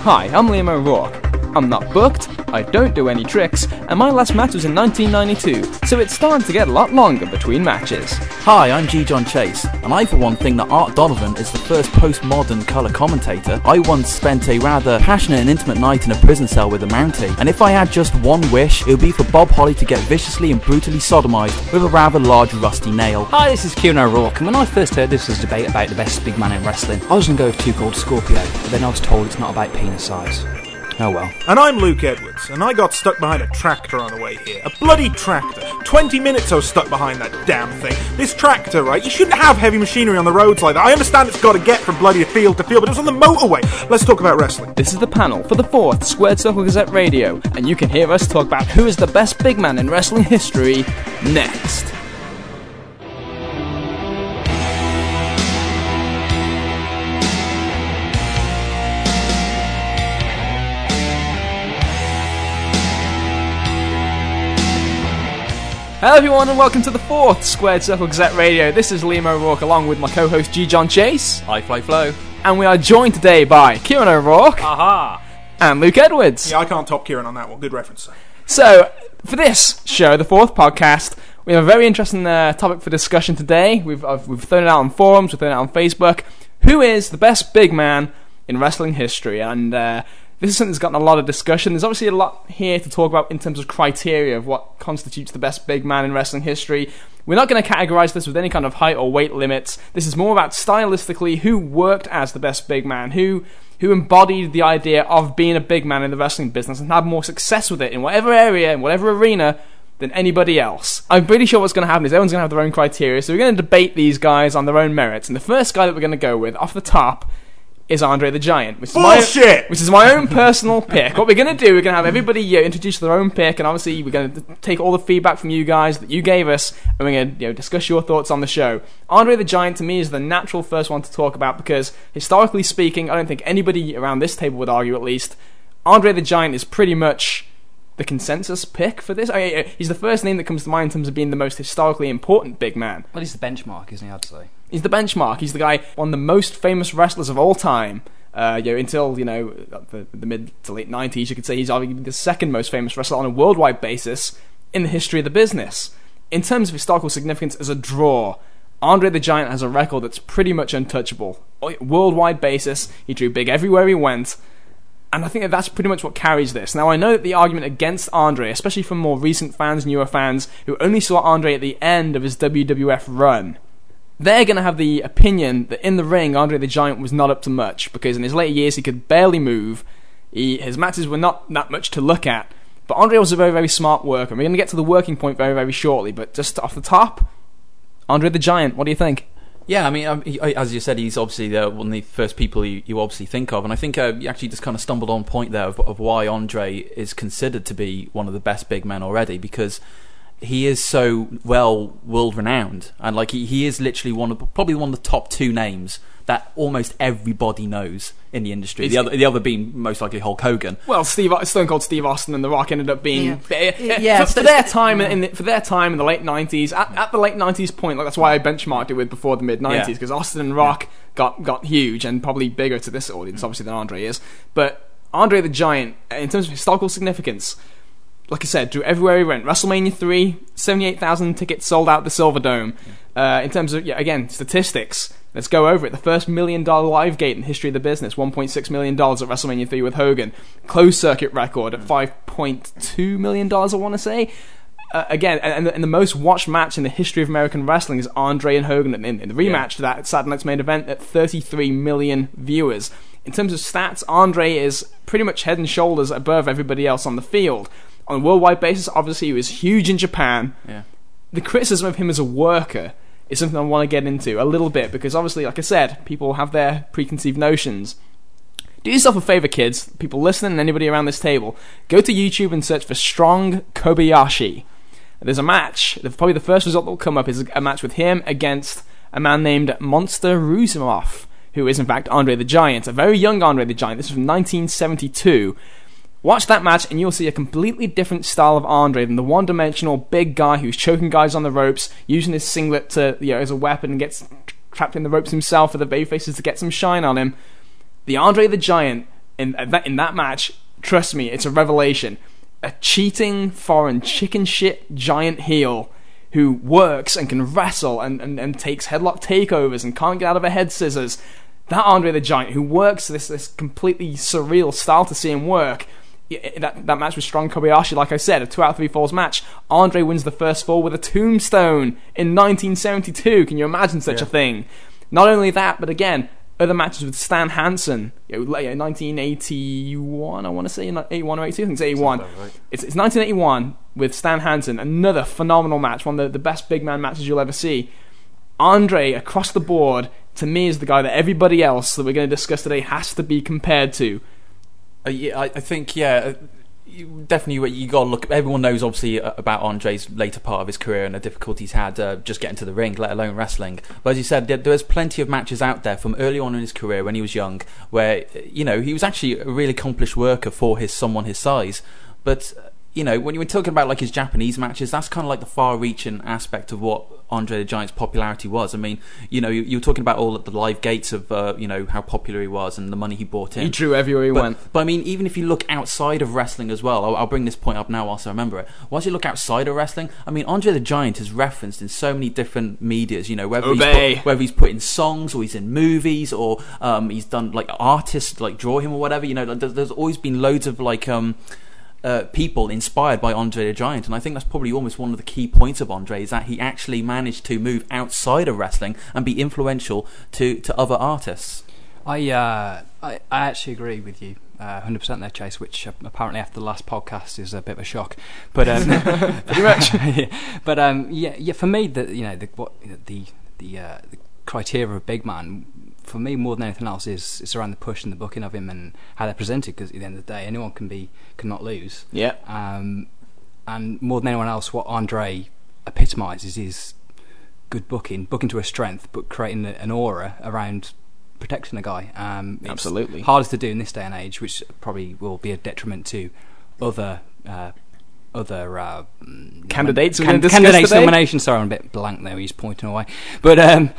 Hi, I'm Liam O'Rourke. I'm not booked, I don't do any tricks, and my last match was in 1992, so it's starting to get a lot longer between matches. Hi, I'm G. John Chase, and I for one think that Art Donovan is the first postmodern colour commentator. I once spent a rather passionate and intimate night in a prison cell with a Mountie, and if I had just one wish, it would be for Bob Holly to get viciously and brutally sodomised with a rather large rusty nail. Hi, this is Kieran O'Rourke, and when I first heard this was a debate about the best big man in wrestling, I was going to go with Too Cold Scorpio, but then I was told it's not about penis size. Oh well. And I'm Luke Edwards, and I got stuck behind a tractor on the way here. A bloody tractor. 20 minutes I was stuck behind that damn thing. This tractor, right? You shouldn't have heavy machinery on the roads like that. I understand it's got to get from bloody field to field, but it was on the motorway. Let's talk about wrestling. This is the panel for the 4th Squared Circle Gazette Radio, and you can hear us talk about who is the best big man in wrestling history next. Hello everyone and welcome to the 4th Squared Circle Gazette Radio. This is Liam O'Rourke along with my co-host G. John Chase. Hi, Fly Flow. And we are joined today by Kieran O'Rourke. Aha! And Luke Edwards. Yeah, I can't top Kieran on that one. Good reference. So, for this show, the 4th podcast, we have a very interesting topic for discussion today. We've thrown it out on forums, we've thrown it out on Facebook. Who is the best big man in wrestling history? And this is something that's gotten a lot of discussion. There's obviously a lot here to talk about in terms of criteria of what constitutes the best big man in wrestling history. We're not going to categorize this with any kind of height or weight limits. This is more about stylistically who worked as the best big man, who embodied the idea of being a big man in the wrestling business and had more success with it in whatever area, in whatever arena, than anybody else. I'm pretty sure what's going to happen is everyone's going to have their own criteria, so we're going to debate these guys on their own merits. And the first guy that we're going to go with, off the top, is Andre the Giant. Which is my own personal pick. What we're going to do, we're going to have everybody introduce their own pick, and obviously we're going to take all the feedback from you guys that you gave us, and we're going to discuss your thoughts on the show. Andre the Giant, to me, is the natural first one to talk about, because historically speaking, I don't think anybody around this table would argue, at least, Andre the Giant is pretty much the consensus pick for this. He's the first name that comes to mind in terms of being the most historically important big man. Well, he's the benchmark, isn't he, I'd say? He's the benchmark. He's the guy, one of the most famous wrestlers of all time. Until the mid to late 90s, you could say he's arguably the second most famous wrestler on a worldwide basis in the history of the business. In terms of historical significance as a draw, Andre the Giant has a record that's pretty much untouchable. Worldwide basis, he drew big everywhere he went, and I think that's pretty much what carries this. Now, I know that the argument against Andre, especially from more recent fans, newer fans, who only saw Andre at the end of his WWF run, they're going to have the opinion that in the ring, Andre the Giant was not up to much, because in his later years he could barely move, his matches were not that much to look at, but Andre was a very, very smart worker, and we're going to get to the working point very, very shortly, but just off the top, Andre the Giant, what do you think? Yeah, I mean, as you said, he's obviously one of the first people you obviously think of, and I think you actually just kind of stumbled on point there of why Andre is considered to be one of the best big men already, because he is so well world renowned, and like he is literally probably one of the top two names that almost everybody knows in the industry. The other being most likely Hulk Hogan. Well, Stone Cold Steve Austin and The Rock ended up being for their time in the late 90s. At the late 90s point, like that's why I benchmarked it with before the mid 90s, because Austin and Rock got huge and probably bigger to this audience, obviously, than Andre is. But Andre the Giant, in terms of historical significance, like I said, drew everywhere he went. WrestleMania 3, 78,000 tickets sold out the Silverdome. In terms of, again, statistics, let's go over it. The first $1 million live gate in the history of the business, $1.6 million at WrestleMania 3 with Hogan. Closed circuit record at $5.2 million, I want to say. Again, and the most watched match in the history of American wrestling is Andre and Hogan in the rematch to that Saturday Night's Main Event at 33 million viewers. In terms of stats, Andre is pretty much head and shoulders above everybody else on the field. On a worldwide basis, obviously, he was huge in Japan. Yeah. The criticism of him as a worker is something I want to get into a little bit, because obviously, like I said, people have their preconceived notions. Do yourself a favour, kids, people listening and anybody around this table, go to YouTube and search for Strong Kobayashi. There's a match, probably the first result that will come up is a match with him against a man named Monster Rusimov, who is in fact Andre the Giant, a very young Andre the Giant. This is from 1972. Watch that match and you'll see a completely different style of Andre than the one-dimensional big guy who's choking guys on the ropes, using his singlet to as a weapon and gets trapped in the ropes himself for the babyfaces to get some shine on him. The Andre the Giant in that match, trust me, it's a revelation. A cheating, foreign, chicken shit giant heel who works and can wrestle and takes headlock takeovers and can't get out of a head scissors. That Andre the Giant, who works this completely surreal style to see him work. That match with Strong Kobayashi, like I said, a 2 out of 3 falls match. Andre wins the first fall with a tombstone in 1972. Can you imagine such a thing? Not only that, but again, other matches with Stan Hansen, 1981, I want to say, 81 or 82, I think it's 81. Right. It's 1981 with Stan Hansen, another phenomenal match, one of the best big man matches you'll ever see. Andre, across the board, to me is the guy that everybody else that we're going to discuss today has to be compared to. I think, definitely you got to look. Everyone knows obviously about Andre's later part of his career and the difficulties had just getting to the ring, let alone wrestling. But as you said, there's plenty of matches out there from early on in his career when he was young, where he was actually a really accomplished worker for someone his size. But when you were talking about like his Japanese matches, that's kind of like the far-reaching aspect of what Andre the Giant's popularity was. I mean, you were talking about all the live gates of, how popular he was and the money he brought in. He drew everywhere he went. But I mean, even if you look outside of wrestling as well, I'll bring this point up now whilst I remember it. Once you look outside of wrestling, I mean, Andre the Giant is referenced in so many different medias, whether he's put in songs or he's in movies or he's done like artists like draw him or whatever. There's always been loads of like people inspired by Andre the Giant, and I think that's probably almost one of the key points of Andre, is that he actually managed to move outside of wrestling and be influential to other artists. I actually agree with you 100% there, Chase, which apparently after the last podcast is a bit of a shock, but pretty much. But for me, the criteria of a big man, for me, more than anything else, is around the push and the booking of him and how they're presented. Because at the end of the day, anyone cannot lose. Yeah. And more than anyone else, what Andre epitomises is good booking to a strength, but creating an aura around protecting a guy. Absolutely. It's hardest to do in this day and age, which probably will be a detriment to other candidates. Candidates nomination. Sorry, I'm a bit blank there. He's pointing away, but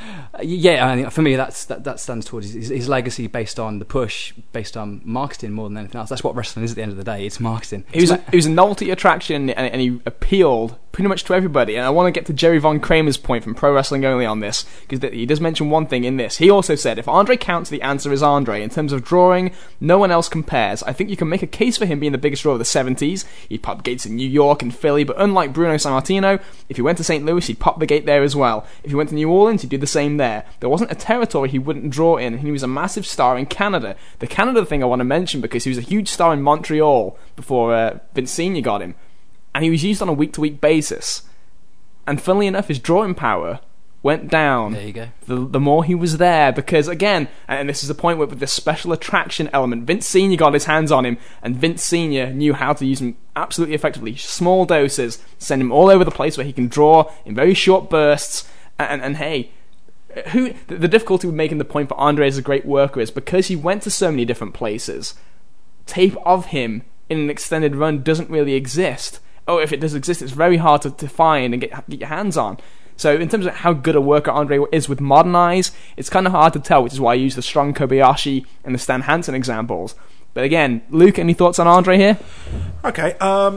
for me, that stands towards his legacy based on the push, based on marketing more than anything else. That's what wrestling is at the end of the day. It's marketing. He was a novelty attraction, and he appealed pretty much to everybody. And I want to get to Jerry Von Kramer's point from Pro Wrestling Only on this, because he does mention one thing in this. He also said, if Andre counts, the answer is Andre. In terms of drawing, no one else compares. I think you can make a case for him being the biggest draw of the 70s. He popped gates in New York and Philly, but unlike Bruno Sammartino, if he went to St. Louis, he'd pop the gate there as well. If he went to New Orleans, he'd do the same there. There wasn't a territory he wouldn't draw in, and he was a massive star in Canada. The Canada thing I want to mention, because he was a huge star in Montreal before Vince Sr. got him, and he was used on a week-to-week basis. And funnily enough, his drawing power went down. There you go. The more he was there, because again, and this is the point with the special attraction element, Vince Sr. got his hands on him, and Vince Sr. knew how to use him absolutely effectively. Small doses, send him all over the place where he can draw in very short bursts, and hey, the difficulty with making the point for Andre as a great worker is because he went to so many different places, tape of him in an extended run doesn't really exist. Oh, if it does exist, it's very hard to find and get your hands on. So in terms of how good a worker Andre is with modern eyes, it's kind of hard to tell, which is why I use the Strong Kobayashi and the Stan Hansen examples. But again, Luke, any thoughts on Andre here? Okay,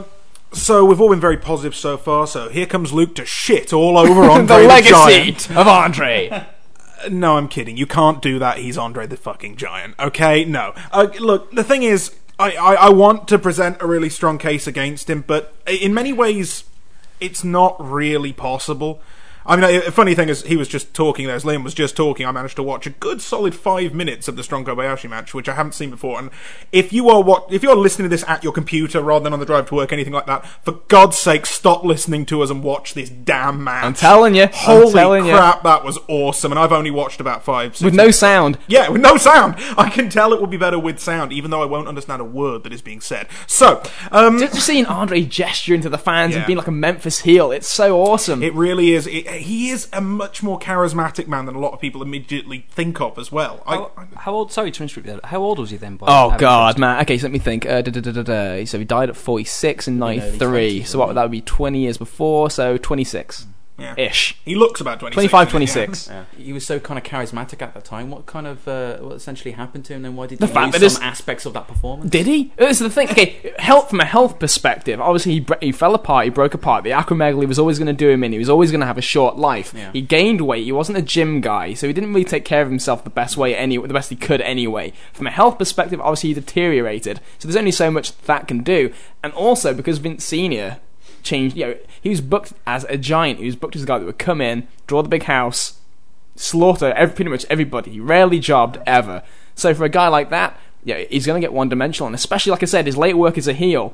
so we've all been very positive so far, so here comes Luke to shit all over Andre the legacy Giant of Andre. No, I'm kidding. You can't do that. He's Andre the fucking Giant. Okay? No. Look, the thing is, I want to present a really strong case against him, but in many ways, it's not really possible. I mean, a funny thing is, he was just talking there, as Liam was just talking, I managed to watch a good solid 5 minutes of the Strong Kobayashi match, which I haven't seen before, and if you're listening to this at your computer rather than on the drive to work, anything like that, for God's sake, stop listening to us and watch this damn match. I'm telling you. Holy crap, that was awesome, and I've only watched about 5, 6 with no sound. Yeah, with no sound. I can tell it will be better with sound, even though I won't understand a word that is being said. So, just seeing Andre gesturing to the fans and being like a Memphis heel, it's so awesome. It really is. He is a much more charismatic man than a lot of people immediately think of as well. How old? Sorry to interrupt you. How old was he then? Oh God, man. Okay, so let me think. So he died at 46 in 93. So that would be 20 years before. So 26. Ish. He looks about 26. 25, 26. Yeah. He was so kind of charismatic at that time. What kind of what essentially happened to him, and why did The he fact lose that some aspects of that performance? Did he? This is the thing. Okay, from a health perspective, obviously he fell apart, he broke apart. The acromegaly was always going to do him in. He was always going to have a short life. Yeah. He gained weight. He wasn't a gym guy, so he didn't really take care of himself the best he could anyway. From a health perspective, obviously he deteriorated. So there's only so much that can do. And also, because Vince Sr. changed, he was booked as a giant. He was booked as a guy that would come in, draw the big house, slaughter pretty much everybody. He rarely jobbed ever. So for a guy like that, he's going to get one-dimensional, and especially, like I said, his late work as a heel.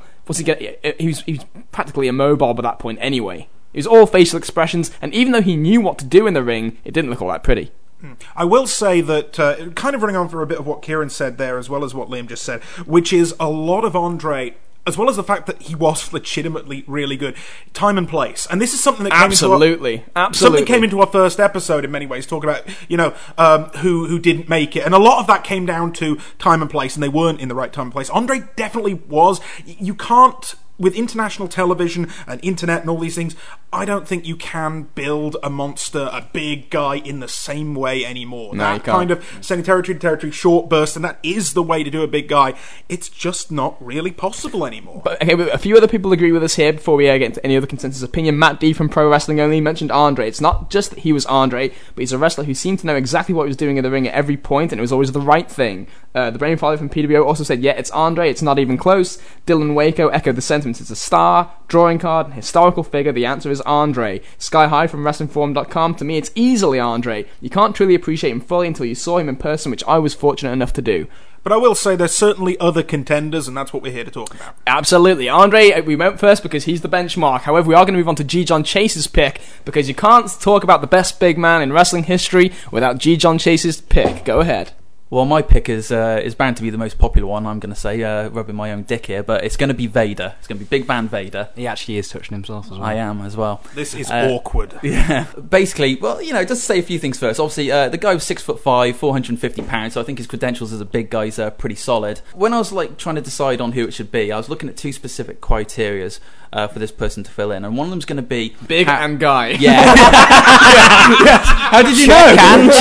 He was practically immobile by that point anyway. It was all facial expressions, and even though he knew what to do in the ring, it didn't look all that pretty. I will say that, kind of running on for a bit of what Kieran said there, as well as what Liam just said, which is a lot of Andre, as well as the fact that he was legitimately really good, time and place. And this is something that Absolutely came into our first episode in many ways, talking about, who didn't make it. And a lot of that came down to time and place, and they weren't in the right time and place. Andre definitely was. You can't, with international television and internet and all these things, I don't think you can build a monster, a big guy, in the same way anymore. No, that kind of sending territory to territory, short bursts, and that is the way to do a big guy. It's just not really possible anymore. But okay, a few other people agree with us here before we get into any other consensus opinion. Matt D from Pro Wrestling Only mentioned Andre. It's not just that he was Andre, but he's a wrestler who seemed to know exactly what he was doing in the ring at every point, and it was always the right thing. The Brainfather from PWO also said, it's Andre, it's not even close. Dylan Waco echoed the sentiments. It's a star, drawing card, and historical figure. The answer is Andre. Sky High from WrestlingForum.com. To me, it's easily Andre. You can't truly appreciate him fully until you saw him in person, which I was fortunate enough to do. But I will say there's certainly other contenders, and that's what we're here to talk about. Absolutely. Andre, we went first because he's the benchmark. However, we are going to move on to G. John Chase's pick, because you can't talk about the best big man in wrestling history without G. John Chase's pick. Go ahead. Well, my pick is bound to be the most popular one, I'm going to say, rubbing my own dick here, but it's going to be Vader. It's going to be Big Van Vader. He actually is touching himself as well. I am as well. This is awkward. Yeah. Basically, just to say a few things first. Obviously, the guy was 6'5", 450 pounds, so I think his credentials as a big guy is pretty solid. When I was trying to decide on who it should be, I was looking at two specific criterias for this person to fill in, and one of them's going to be big and guy. Yeah. How did you know?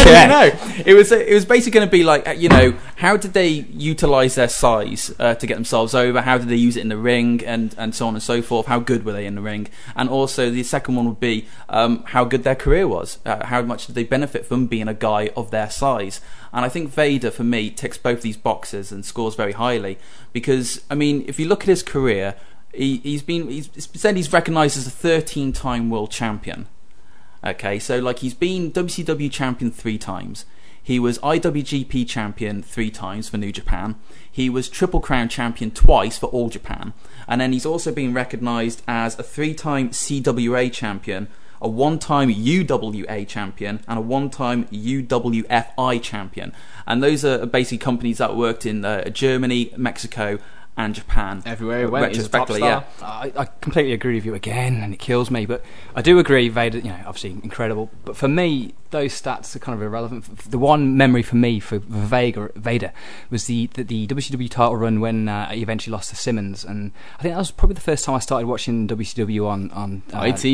It was basically going to be how did they utilise their size to get themselves over? How did they use it in the ring, and so on and so forth? How good were they in the ring? And also the second one would be how good their career was. How much did they benefit from being a guy of their size? And I think Vader, for me, ticks both these boxes and scores very highly, because if you look at his career, he's said he's recognised as a 13-time world champion. Okay, so he's been WCW champion 3 times. He was IWGP champion 3 times for New Japan. He was Triple Crown champion twice for All Japan. And then he's also been recognised as a 3-time CWA champion, a 1-time UWA champion, and a 1-time UWFI champion. And those are basically companies that worked in Germany, Mexico, and Japan. Everywhere he went, he's a top star. Yeah. I completely agree with you again, and it kills me, but I do agree, Vader, obviously incredible, but for me, those stats are kind of irrelevant. The one memory for me for Vader was the WCW title run when he eventually lost to Simmons, and I think that was probably the first time I started watching WCW on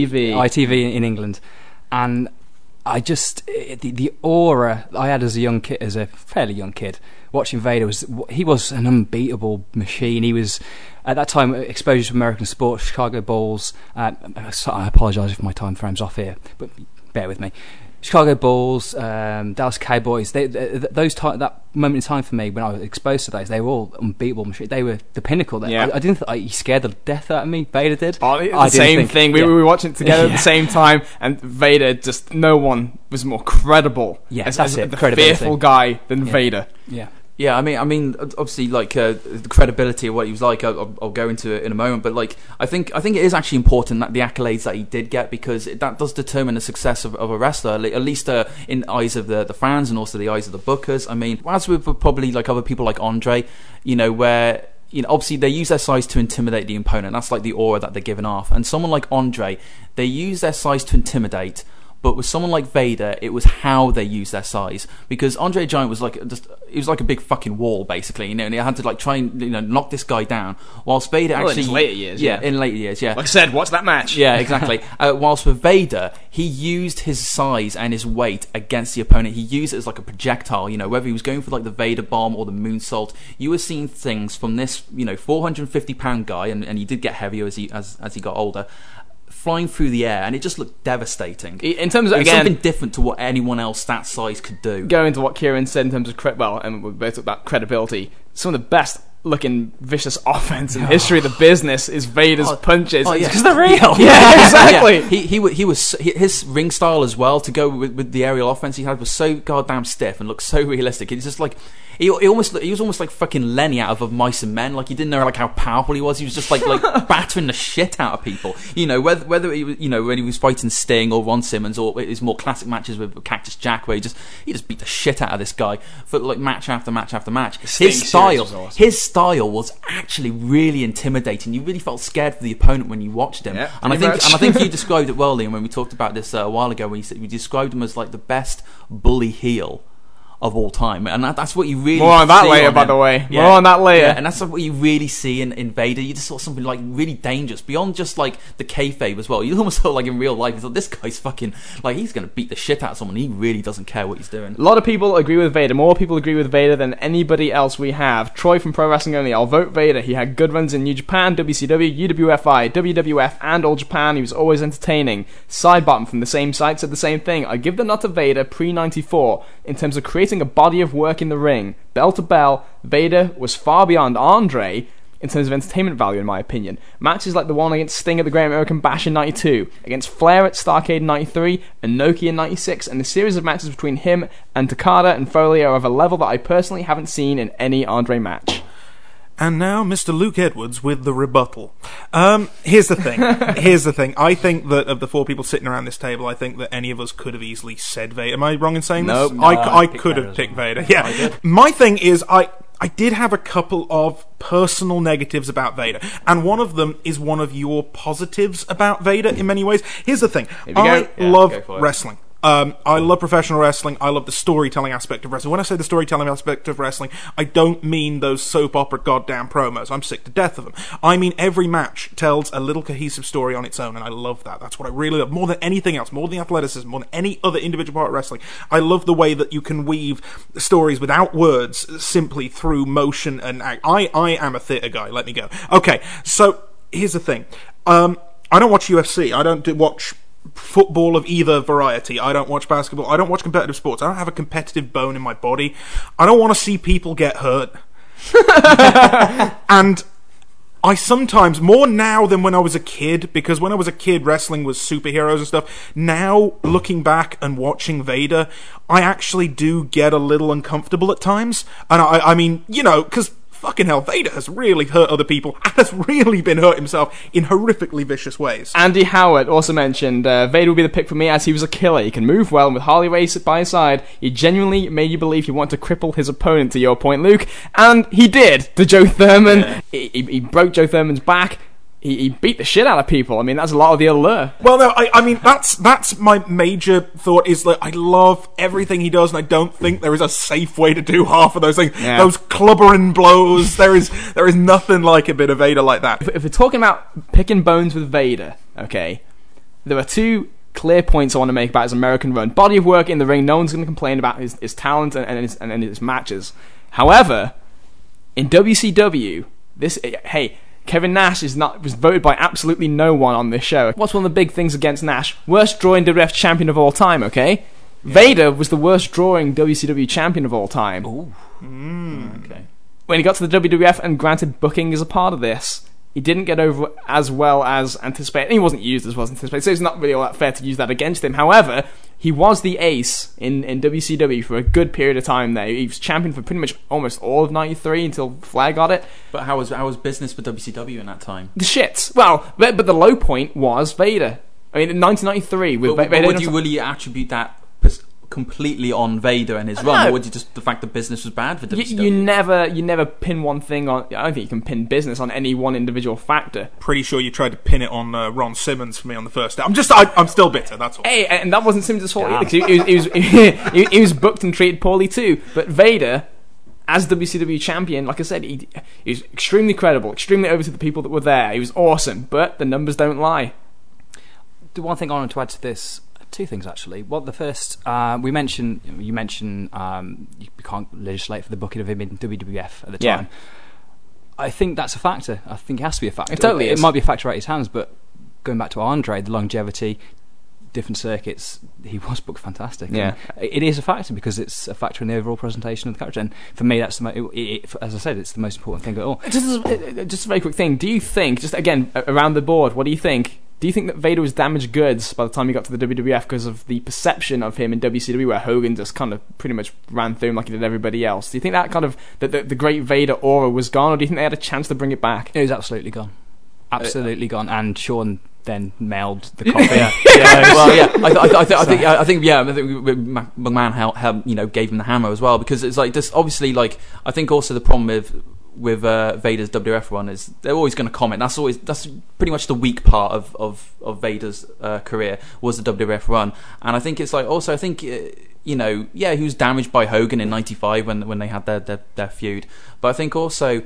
ITV in England, and I just the aura I had as a fairly young kid watching Vader he was an unbeatable machine. He was at that time exposure to American sports, Chicago Bulls. I apologise if my time frame's off here, but bear with me. Chicago Bulls, Dallas Cowboys. That moment in time for me when I was exposed to those, they were all unbeatable machines. They were the pinnacle. Yeah. I didn't. He scared the death out of me. Vader did. Same thing. We were watching it together at the same time, and Vader just no one was more credible. Yeah, as the fearful guy than Vader. Yeah. Yeah, I mean, obviously, the credibility of what he was like, I'll go into it in a moment. But I think it is actually important that the accolades that he did get, because that does determine the success of a wrestler, at least in the eyes of the fans and also the eyes of the bookers. I mean, as with probably other people like Andre, where obviously they use their size to intimidate the opponent. That's the aura that they're giving off. And someone like Andre, they use their size to intimidate, But with someone like Vader, it was how they used their size. Because Andre the Giant was like he was like a big fucking wall, basically, and he had to like try and knock this guy down. Whilst Vader actually in later years, in later years, like I said, what's that match? Yeah, exactly. Whilst with Vader, he used his size and his weight against the opponent. He used it as like a projectile. Whether he was going for like the Vader bomb or the moonsault, you were seeing things from this 450-pound guy, and he did get heavier as he got older, flying through the air, and it just looked devastating. In terms of, again, something different to what anyone else that size could do. Going to what Kieran said in terms of and we both talked about credibility, some of the best looking vicious offense in the history of the business is Vader's punches. Because they're real. Yeah, exactly. His ring style as well, to go with the aerial offense he had, was so goddamn stiff and looked so realistic. It's just like he was almost like fucking Lenny out of Mice and Men. Like, he didn't know like how powerful he was. He was just like battering the shit out of people. Whether he was, when he was fighting Sting or Ron Simmons, or his more classic matches with Cactus Jack, where he just beat the shit out of this guy for like match after match after match. His style was actually really intimidating. You really felt scared for the opponent when you watched him. Yeah, and I think you described it well, Liam, when we talked about this a while ago. When you described him as like the best bully heel of all time, and that's what you really more on that see later, on by him. the way. Yeah. More on that later. Yeah, and that's what you really see in Vader. You just saw something like really dangerous beyond just like the kayfabe as well. You almost saw like in real life, this guy's fucking like, he's going to beat the shit out of someone. He really doesn't care what he's doing. A lot of people agree with Vader. More people agree with Vader than anybody else we have. Troy from Pro Wrestling Only, I'll vote Vader. He had good runs in New Japan, WCW, UWFI, WWF, and All Japan. He was always entertaining. Sidebottom from the same site said the same thing. I give the nod to Vader pre-94 in terms of creating a body of work in the ring. Bell to bell, Vader was far beyond Andre in terms of entertainment value, in my opinion. Matches like the one against Sting at the Great American Bash in 92, against Flair at Starrcade in 93, and Noki in 96, and the series of matches between him and Takada and Foley are of a level that I personally haven't seen in any Andre match. And now, Mr. Luke Edwards with the rebuttal. Here's the thing. I think that of the four people sitting around this table, I think that any of us could have easily said Vader. Am I wrong in saying this? Nope. I could have picked Vader. Yeah. My thing is, I did have a couple of personal negatives about Vader, and one of them is one of your positives about Vader in many ways. Here's the thing. I love wrestling. I love professional wrestling. I love the storytelling aspect of wrestling. When I say the storytelling aspect of wrestling, I don't mean those soap opera goddamn promos. I'm sick to death of them. I mean every match tells a little cohesive story on its own, and I love that. That's what I really love. More than anything else, more than the athleticism, more than any other individual part of wrestling. I love the way that you can weave stories without words, simply through motion and act. I am a theatre guy, let me go. Okay, so here's the thing. I don't watch UFC. I don't watch football of either variety. I don't watch basketball. I don't watch competitive sports. I don't have a competitive bone in my body. I don't want to see people get hurt. And I sometimes, more now than when I was a kid, because when I was a kid, wrestling was superheroes and stuff. Now, looking back and watching Vader, I actually do get a little uncomfortable at times. And I mean, because fucking hell, Vader has really hurt other people and has really been hurt himself in horrifically vicious ways. Andy Howard also mentioned Vader would be the pick for me as he was a killer. He can move well, and with Harley Race by his side, he genuinely made you believe he wanted to cripple his opponent, to your point, Luke. And he did to Joe Thurman. Yeah. He broke Joe Thurman's back. He beat the shit out of people. I mean, that's a lot of the allure. Well, no, I mean, that's my major thought, is that I love everything he does, and I don't think there is a safe way to do half of those things. Yeah. Those clubbering blows, there is nothing like a bit of Vader like that. If we're talking about picking bones with Vader, okay, there are two clear points I want to make about his American run. Body of work in the ring, no one's going to complain about his talent and his matches. However, in WCW, Kevin Nash was voted by absolutely no one on this show. What's one of the big things against Nash? Worst drawing WWF champion of all time, okay? Yeah. Vader was the worst drawing WCW champion of all time. Ooh. Okay. When he got to the WWF, and granted booking is a part of this, he didn't get over as well as anticipated. He wasn't used as well as anticipated, so it's not really all that fair to use that against him. However, he was the ace in WCW for a good period of time there. He was champion for pretty much almost all of 93 until Flair got it. But how was business for WCW in that time? The shits. Well, but the low point was Vader. I mean, in 1993 with Vader. Would you really attribute that completely on Vader and his run, or was it just the fact that business was bad for WCW? You never pin one thing on. I don't think you can pin business on any one individual factor. Pretty sure you tried to pin it on Ron Simmons for me on the first day. I'm still bitter. That's all. Hey, and that wasn't Simmons' fault either, because he was booked and treated poorly too. But Vader, as WCW champion, like I said, he was extremely credible, extremely over to the people that were there. He was awesome, but the numbers don't lie. The one thing I wanted to add to this. Two things actually. Well, the first, you mentioned you can't legislate for the booking of him in WWF at the time. I think that's a factor. I think it has to be a factor. It totally is. It might be a factor out his hands, but going back to Andre, the longevity, different circuits, he was booked fantastic. Yeah, it is a factor because it's a factor in the overall presentation of the character. And for me, that's as I said, it's the most important thing at all. Just a very quick thing. Do you think, just again around the board, what do you think? Do you think that Vader was damaged goods by the time he got to the WWF because of the perception of him in WCW, where Hogan just kind of pretty much ran through him like he did everybody else? Do you think that kind of the great Vader aura was gone, or do you think they had a chance to bring it back? It was absolutely gone, gone. And Shawn then mailed the copy. I think McMahon gave him the hammer as well, because it's like just obviously like I think also the problem with Vader's WWF run is they're always going to comment. That's pretty much the weak part of Vader's career was the WWF run, and I think it's like also I think he was damaged by Hogan in '95 when they had their feud, but I think also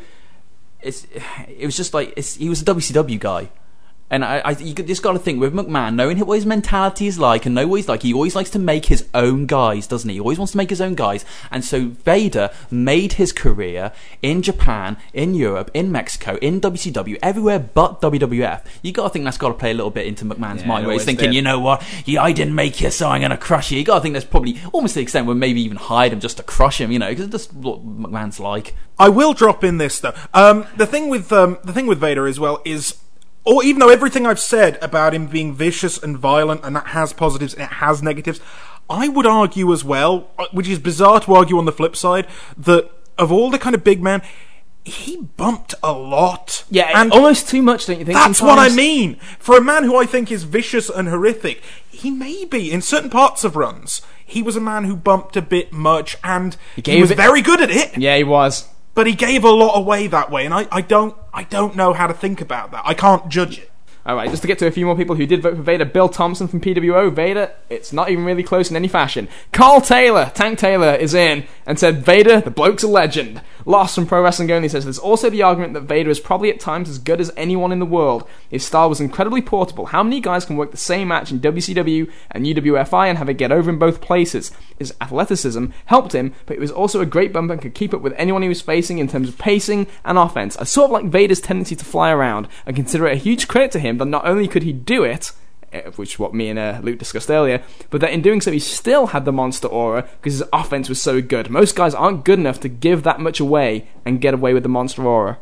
it was just like he was a WCW guy. And you just got to think, with McMahon, knowing what his mentality is like and know what he's like, he always likes to make his own guys, doesn't he? He always wants to make his own guys. And so Vader made his career in Japan, in Europe, in Mexico, in WCW, everywhere but WWF. You got to think that's got to play a little bit into McMahon's mind, where he's thinking, you know what, I didn't make you, so I'm going to crush you. You got to think that's probably almost to the extent where maybe even hired him just to crush him, because that's what McMahon's like. I will drop in this though. The thing with Vader as well is, or even though everything I've said about him being vicious and violent, and that has positives and it has negatives, I would argue as well, which is bizarre to argue on the flip side, that of all the kind of big men, he bumped a lot. Yeah, and almost too much, don't you think? That's sometimes? What I mean. For a man who I think is vicious and horrific, he may be, in certain parts of runs, he was a man who bumped a bit much, and he was very good at it. Yeah, he was. But he gave a lot away that way, and I don't know how to think about that. I can't judge it. Alright, just to get to a few more people who did vote for Vader. Bill Thompson from PWO. Vader, it's not even really close in any fashion. Carl Taylor, Tank Taylor, is in and said, Vader, the bloke's a legend. Lost from Pro Wrestling Only says, there's also the argument that Vader is probably at times as good as anyone in the world. His style was incredibly portable. How many guys can work the same match in WCW and UWFI and have it get over in both places? His athleticism helped him, but he was also a great bumper and could keep up with anyone he was facing in terms of pacing and offense. I sort of like Vader's tendency to fly around and consider it a huge credit to him that not only could he do it, which is what me and Luke discussed earlier, but that in doing so he still had the monster aura because his offense was so good. Most guys aren't good enough to give that much away and get away with the monster aura.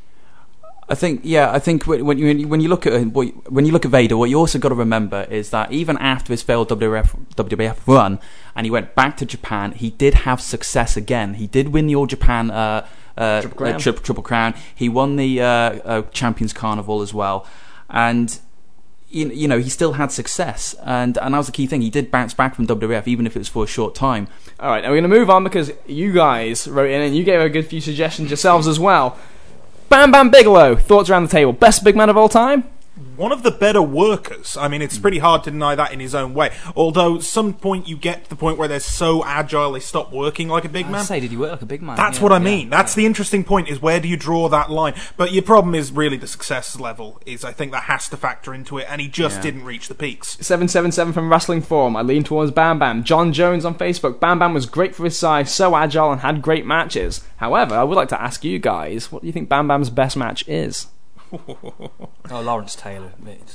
I think when you look at Vader, what you also got to remember is that even after his failed WWF run and he went back to Japan, he did have success again. He did win the All Japan Triple Crown. He won the Champions Carnival as well, and he still had success, and that was the key thing. He did bounce back from WWF, even if it was for a short time. All right, now we're going to move on because you guys wrote in and you gave a good few suggestions yourselves as well. Bam Bam Bigelow, thoughts around the table. Best big man of all time? One of the better workers. I mean, it's pretty hard to deny that in his own way. Although, some point you get to the point where they're so agile they stop working like a big man. Did he work like a big man? That's what I mean. That's the interesting point, is where do you draw that line? But your problem is really the success level. I think that has to factor into it, and he just didn't reach the peaks. 777 from Wrestling Forum. I lean towards Bam Bam. John Jones on Facebook. Bam Bam was great for his size, so agile, and had great matches. However, I would like to ask you guys, what do you think Bam Bam's best match is? Lawrence Taylor.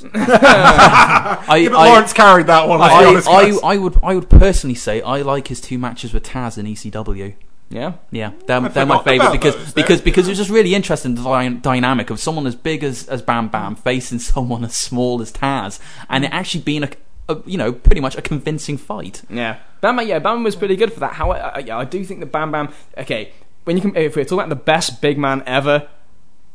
Lawrence carried that one. I would personally say I like his two matches with Taz in ECW. Yeah, they're my favourite because it was just really interesting, the dynamic of someone as big as Bam Bam facing someone as small as Taz, and it actually being a pretty much a convincing fight. Yeah, Bam Bam was pretty good for that. However, I do think that Bam Bam. Okay, if we're talking about the best big man ever,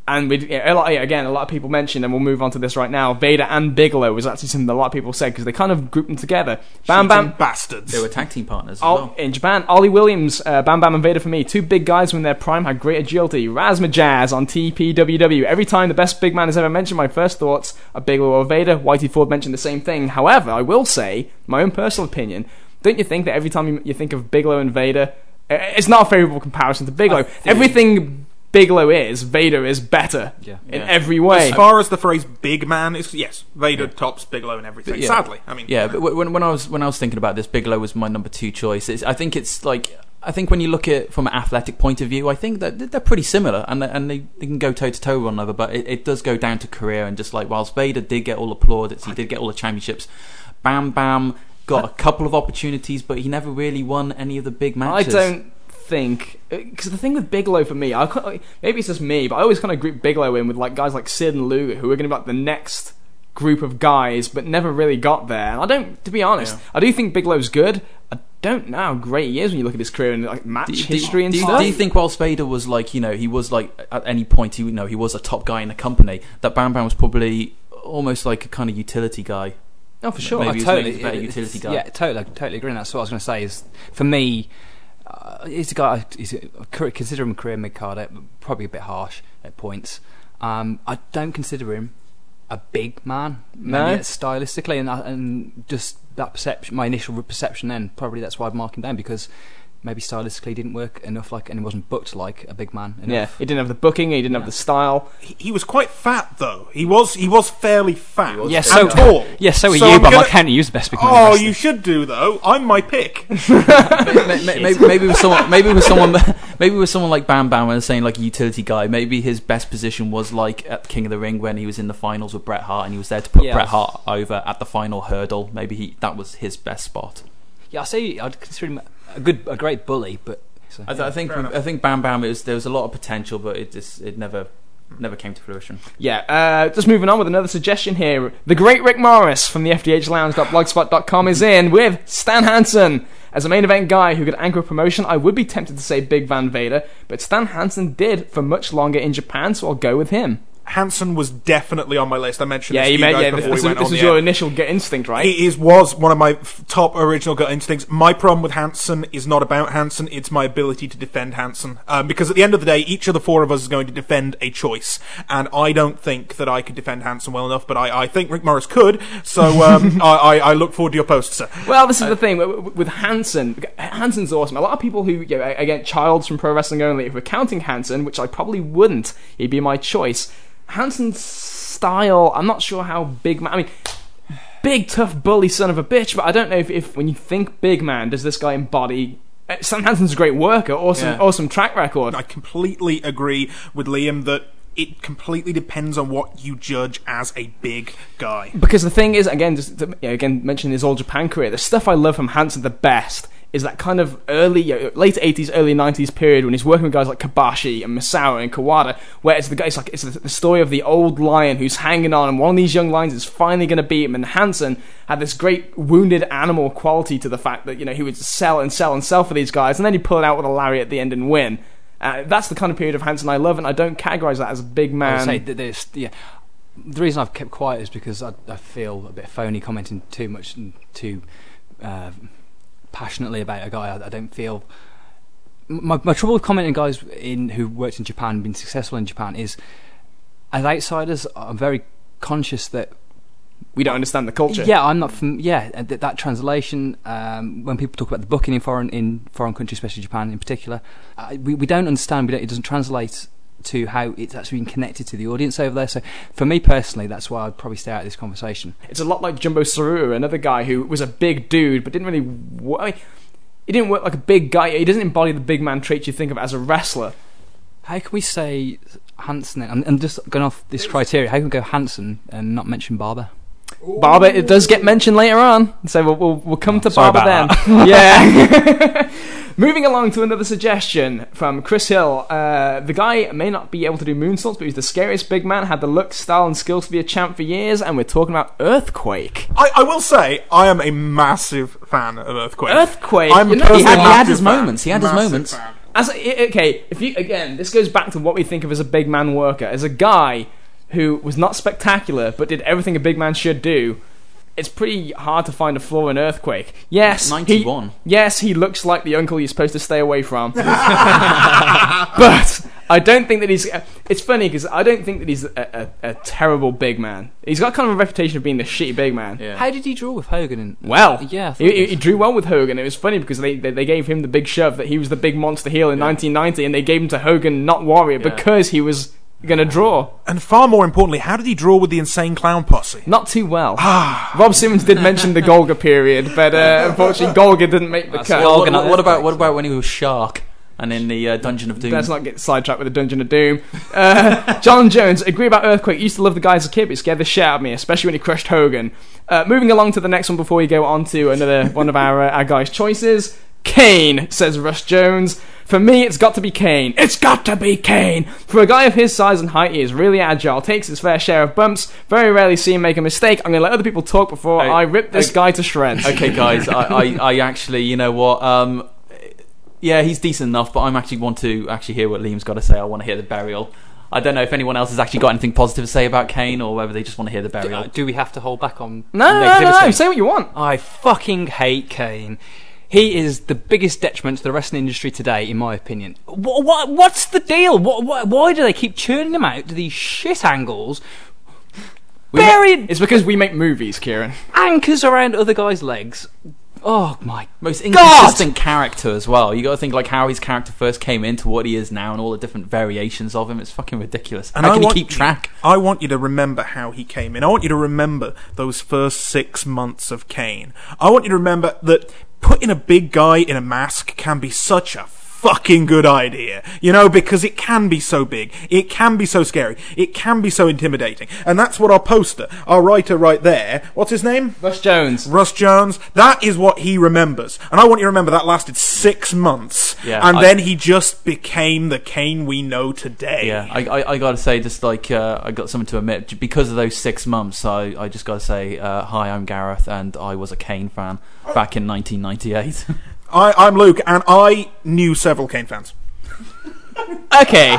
And a lot of people mentioned, and we'll move on to this right now, Vader and Bigelow was actually something that a lot of people said, because they kind of grouped them together. Bam Bam, bastards. They were tag team partners as well. In Japan, Ollie Williams, Bam Bam and Vader for me, two big guys when their prime had great agility. Razmajazz on TPWW. Every time the best big man is ever mentioned, my first thoughts are Bigelow or Vader. Whitey Ford mentioned the same thing. However, I will say, my own personal opinion, don't you think that every time you think of Bigelow and Vader, it's not a favourable comparison to Bigelow. Everything Bigelow is, Vader is better in every way. As far as the phrase "big man" is, yes, Vader tops Bigelow in everything. Sadly, I mean, but when I was thinking about this, Bigelow was my number 2 choice. I think when you look at it from an athletic point of view, I think that they're pretty similar, and they can go toe to toe with one another. But it does go down to career, and just like whilst Vader did get all the plaudits, he did get all the championships. Bam Bam got a couple of opportunities, but he never really won any of the big matches. I don't think, because the thing with Bigelow for me, maybe it's just me, but I always kind of group Bigelow in with like guys like Sid and Luger, who are going to be like the next group of guys, but never really got there. And I don't, to be honest, I do think Bigelow's good. I don't know how great he is when you look at his career and like match history and stuff. Do you think whilst Vader was like, he was like at any point he was a top guy in the company, that Bam Bam was probably almost like a kind of utility guy? Oh, for sure. Maybe totally. a better utility guy. Yeah, totally agree. And that's what I was going to say. Is for me, he's a guy. Consider him a career mid-carder, probably a bit harsh at points. I don't consider him a big man. No, stylistically, and just that perception. My initial perception, then probably that's why I'd mark him down, because maybe stylistically he didn't work enough, and he wasn't booked like a big man enough. Yeah, he didn't have the booking, he didn't have the style. He was quite fat, though. He was fairly fat. So tall. Yes, so are you, but I can't use the best big man. Oh, you should do, though. I'm my pick. maybe with someone like Bam Bam, and saying like a utility guy, maybe his best position was like at King of the Ring when he was in the finals with Bret Hart, and he was there to put Bret Hart over at the final hurdle. Maybe that was his best spot. Yeah, I'd consider him a great bully, but I think Bam Bam, there was a lot of potential, but it never came to fruition. Yeah, just moving on with another suggestion here. The great Rick Morris from the FDHLounge.blogspot.com is in with Stan Hansen as a main event guy who could anchor a promotion. I would be tempted to say Big Van Vader, but Stan Hansen did for much longer in Japan, so I'll go with him. Hansen was definitely on my list. I mentioned this to you guys before we went on. This was your initial gut instinct, right? It was one of my top original gut instincts. My problem with Hansen is not about Hansen, it's my ability to defend Hansen. Because at the end of the day, each of the four of us is going to defend a choice. And I don't think that I could defend Hansen well enough, but I think Rick Morris could. So I look forward to your post, sir. Well, this is the thing. With Hansen, Hansen's awesome. A lot of people who, again, Childs from Pro Wrestling Only, if we're counting Hansen, which I probably wouldn't, he'd be my choice. Hansen's style, I'm not sure how big man. I mean, big, tough, bully son of a bitch, but I don't know if when you think big man, does this guy embody. Stan Hansen's a great worker, awesome track record. I completely agree with Liam that it completely depends on what you judge as a big guy. Because the thing is, again, just to, mentioning his All Japan career, the stuff I love from Hansen the best is that kind of late 80s, early 90s period when he's working with guys like Kabashi and Misawa and Kawada, where it's the story of the old lion who's hanging on, and one of these young lions is finally going to beat him. And Hansen had this great wounded animal quality to the fact that he would sell and sell and sell for these guys, and then he'd pull it out with a lariat at the end and win. That's the kind of period of Hansen I love, and I don't categorise that as a big man. I would say the reason I've kept quiet is because I feel a bit phony commenting too much and too passionately about a guy. I don't feel my trouble with commenting guys who worked in Japan and been successful in Japan is, as outsiders, I'm very conscious that we don't understand the culture. Yeah, I'm not. That translation. When people talk about the booking in foreign countries, especially Japan in particular, we don't understand. It doesn't translate to how it's actually been connected to the audience over there. So for me personally, that's why I'd probably stay out of this conversation. It's a lot like Jumbo Tsuruta, another guy who was a big dude but didn't really he didn't work like a big guy. He doesn't embody the big man traits you think of as a wrestler. How can we say Hansen and just going off this criteria, how can we go Hansen and not mention Barber? Barber, it does get mentioned later on, so we'll come to Barber then. That. Yeah. Moving along to another suggestion from Chris Hill. The guy may not be able to do moonsaults, but he's the scariest big man, had the look, style and skills to be a champ for years, and we're talking about Earthquake. I will say, I am a massive fan of Earthquake. Earthquake? He had his moments. He had his moments. this goes back to what we think of as a big man worker. As a guy who was not spectacular but did everything a big man should do, it's pretty hard to find a flaw in Earthquake. Yes, 91. He looks like the uncle you're supposed to stay away from. But I don't think that he's... It's funny, because I don't think that he's a terrible big man. He's got kind of a reputation of being the shitty big man. Yeah. How did he draw with Hogan? He drew well with Hogan. It was funny, because they gave him the big shove that he was the big monster heel in 1990, and they gave him to Hogan, not Warrior, because he was going to draw. And far more importantly, how did he draw with the Insane Clown Posse? Not too well. Rob Simmons did mention the Golga period, but unfortunately Golga didn't make the cut. What about when he was Shark and in the Dungeon of Doom? Let's not get sidetracked with the Dungeon of Doom. John Jones, agree about Earthquake. Used to love the guy as a kid, but he scared the shit out of me, especially when he crushed Hogan. Moving along to the next one before we go on to another one of our guys' choices. Kane, says Russ Jones. For me, it's got to be Kane. It's got to be Kane! For a guy of his size and height, he is really agile, takes his fair share of bumps, very rarely see him make a mistake. I'm going to let other people talk before I rip this guy to shreds. Okay, guys, I actually, you know what, yeah, he's decent enough, but I'm actually want to hear what Liam's got to say. I want to hear the burial. I don't know if anyone else has actually got anything positive to say about Kane, or whether they just want to hear the burial. Do we have to hold back on No, say what you want. I fucking hate Kane. He is the biggest detriment to the wrestling industry today, in my opinion. What's the deal? Why do they keep churning him out to these shit angles? It's because we make movies, Kieran. Anchors around other guys' legs. Oh my most inconsistent character as well. You got to think like how his character first came into what he is now, and all the different variations of him. It's fucking ridiculous. And how can he keep track? I want you to remember how he came in. I want you to remember those first 6 months of Kane. I want you to remember that putting a big guy in a mask can be such a fucking good idea, you know, because it can be so big, it can be so scary, it can be so intimidating, and that's what our poster, our writer right there, what's his name? Russ Jones, that is what he remembers, and I want you to remember that lasted 6 months, then he just became the Kane we know today. Yeah, I gotta say, just like, I got something to admit, because of those 6 months, I just gotta say, hi, I'm Gareth, and I was a Kane fan back in 1998. I'm Luke, and I knew several Kane fans. Okay.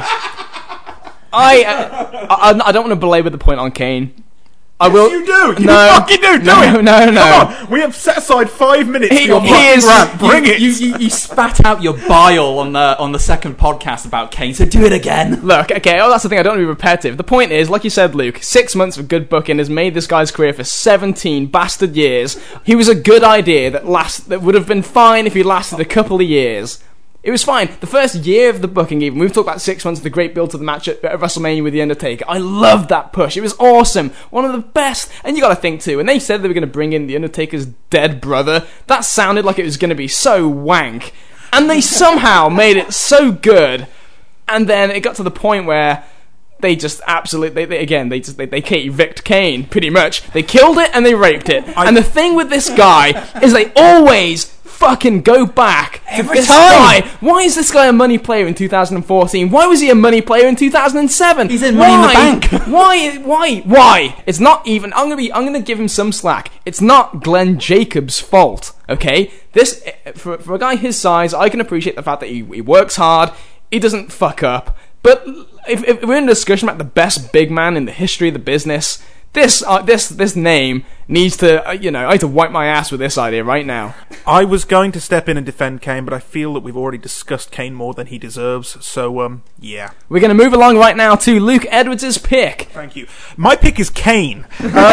I don't want to belabor the point on Kane. I will. You do. You no, fucking do. No. Come on. We have set aside 5 minutes for your rant. Bring it. You spat out your bile on the second podcast about Kane, so do it again. Look, okay. Oh, that's the thing. I don't want to be repetitive. The point is, like you said, Luke, 6 months of good booking has made this guy's career for 17 bastard years. He was a good idea that would have been fine if he lasted a couple of years. It was fine. The first year of the booking, even, we've talked about 6 months of the great build to the match at WrestleMania with The Undertaker. I loved that push. It was awesome. One of the best. And you gotta think too, when they said they were going to bring in The Undertaker's dead brother, that sounded like it was going to be so wank. And they somehow made it so good. And then it got to the point where they just absolutely, they can't evict Kane, pretty much. They killed it and they raped it. And the thing with this guy is they always fucking go back every time. Why is this guy a money player in 2014? Why was he a money player in 2007? He's in Money in the Bank. Why? It's not even. I'm gonna give him some slack. It's not Glenn Jacobs' fault. Okay, this for a guy his size, I can appreciate the fact that he works hard. He doesn't fuck up. But if we're in a discussion about the best big man in the history of the business, this name needs to, I need to wipe my ass with this idea right now. I was going to step in and defend Kane, but I feel that we've already discussed Kane more than he deserves, so, yeah. We're going to move along right now to Luke Edwards' pick. Thank you. My pick is Kane.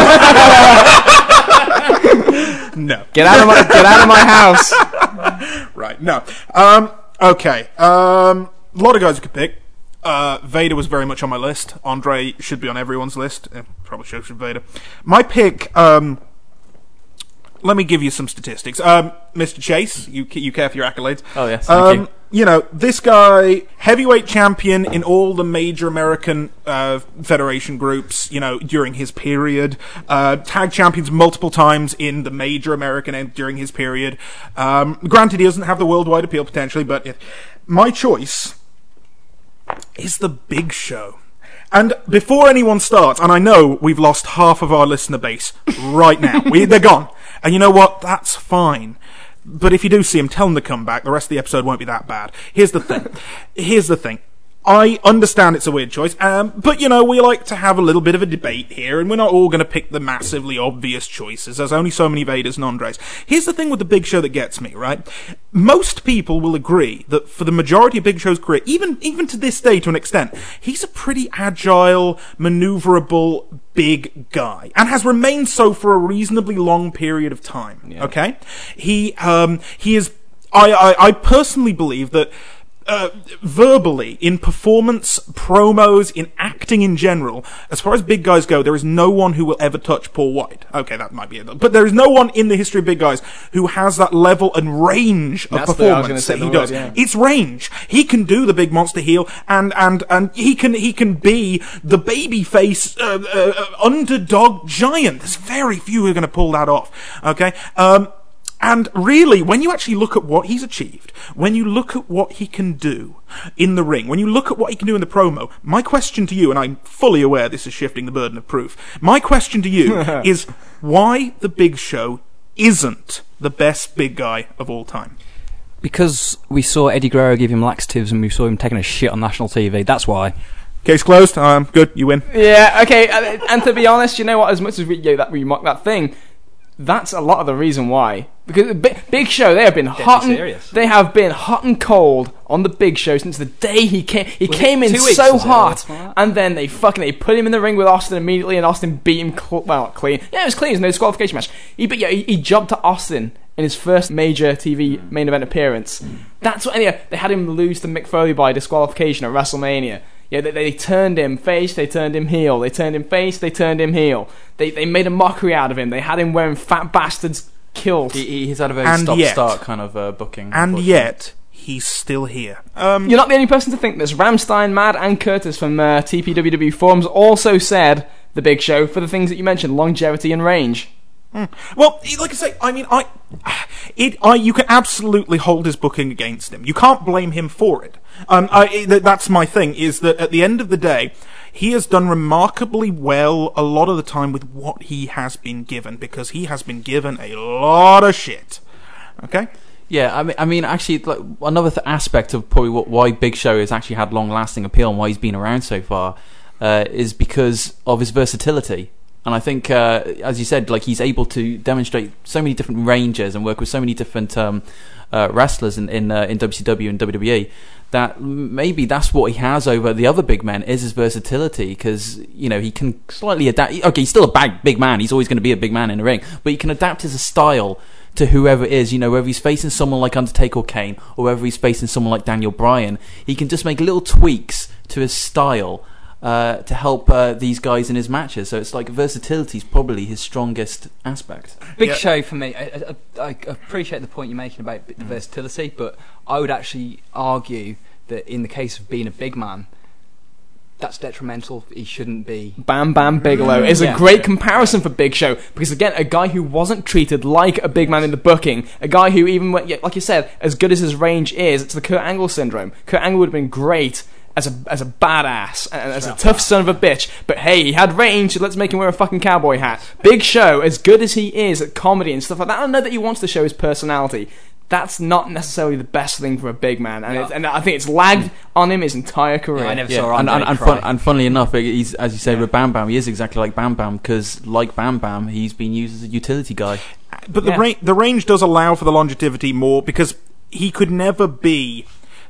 No. Get out of my house. Right, no. Okay. A lot of guys you could pick. Vader was very much on my list. Andre should be on everyone's list. Probably should Vader. My pick, let me give you some statistics. Mr. Chase, you care for your accolades. Oh, yes, thank you. You know, this guy, heavyweight champion in all the major American federation groups, during his period. Tag champions multiple times in the major American during his period. Granted, he doesn't have the worldwide appeal potentially, but my choice is The Big Show. And before anyone starts, and I know we've lost half of our listener base right now. They're gone. And you know what? That's fine. But if you do see him, tell him to come back. The rest of the episode won't be that bad. Here's the thing. I understand it's a weird choice, but, you know, we like to have a little bit of a debate here, and we're not all going to pick the massively obvious choices. There's only so many Vaders and Andres. Here's the thing with the Big Show that gets me, right? Most people will agree that for the majority of Big Show's career, even to this day to an extent, he's a pretty agile, maneuverable, big guy, and has remained so for a reasonably long period of time, okay? He is... I personally believe that verbally, in performance, promos, in acting in general, as far as big guys go, there is no one who will ever touch Paul White. Okay, that might be it. But there is no one in the history of big guys who has that level and range of performance that he does. It's range. He can do the big monster heel, and he can be the babyface underdog giant. There's very few who are going to pull that off. Okay? And really, when you actually look at what he's achieved, when you look at what he can do in the ring, when you look at what he can do in the promo, my question to you, and I'm fully aware this is shifting the burden of proof, my question to you is why the Big Show isn't the best big guy of all time? Because we saw Eddie Guerrero give him laxatives and we saw him taking a shit on national TV. That's why. Case closed. Good. You win. Yeah, okay. And to be honest, you know what? As much as we mock that thing, that's a lot of the reason why. Because Big Show, they have been hot and cold on the Big Show since the day he came. He came in so hot, and then they put him in the ring with Austin immediately, and Austin beat him clean. Yeah, it was clean. It was no disqualification match. He jumped to Austin in his first major TV main event appearance. That's what. Anyway, they had him lose to Mick Foley by disqualification at WrestleMania. Yeah, they turned him face, they turned him heel. They turned him face, they turned him heel. They made a mockery out of him. They had him wearing Fat Bastard's kilt. He's had a very stop-start kind of booking. And yet, he's still here. You're not the only person to think this. Ramstein, Mad, and Curtis from TPWW Forums also said the Big Show for the things that you mentioned, longevity and range. Well, like I say, I mean, you can absolutely hold his booking against him. You can't blame him for it. That's my thing, is that at the end of the day, he has done remarkably well a lot of the time with what he has been given, because he has been given a lot of shit. Okay? Yeah, I mean, actually, like, another aspect of probably why Big Show has actually had long-lasting appeal and why he's been around so far is because of his versatility. And I think, as you said, like, he's able to demonstrate so many different ranges and work with so many different wrestlers in WCW and WWE that maybe that's what he has over the other big men is his versatility, because, you know, he can slightly adapt. Okay, he's still a big man. He's always going to be a big man in the ring, but he can adapt his style to whoever it is, you know, whether he's facing someone like Undertaker or Kane, or whether he's facing someone like Daniel Bryan. He can just make little tweaks to his style to help these guys in his matches. So it's like versatility is probably his strongest aspect. Big Show for me, I appreciate the point you're making about the versatility, but I would actually argue that in the case of being a big man, that's detrimental. He shouldn't be. Bam Bam Bigelow is a great comparison for Big Show, because again, a guy who wasn't treated like a big man in the booking, a guy who even went, like you said, as good as his range is, it's the Kurt Angle syndrome. Kurt Angle would have been great as a badass and as a tough son of a bitch, but hey, he had range, so let's make him wear a fucking cowboy hat. Big Show, as good as he is at comedy and stuff like that, I know that he wants to show his personality. That's not necessarily the best thing for a big man, and I think it's lagged on him his entire career. I never saw Andre and funnily enough, he's, as you say, with Bam Bam, he is exactly like Bam Bam, because like Bam Bam, he's been used as a utility guy. But the range does allow for the longevity more, because he could never be.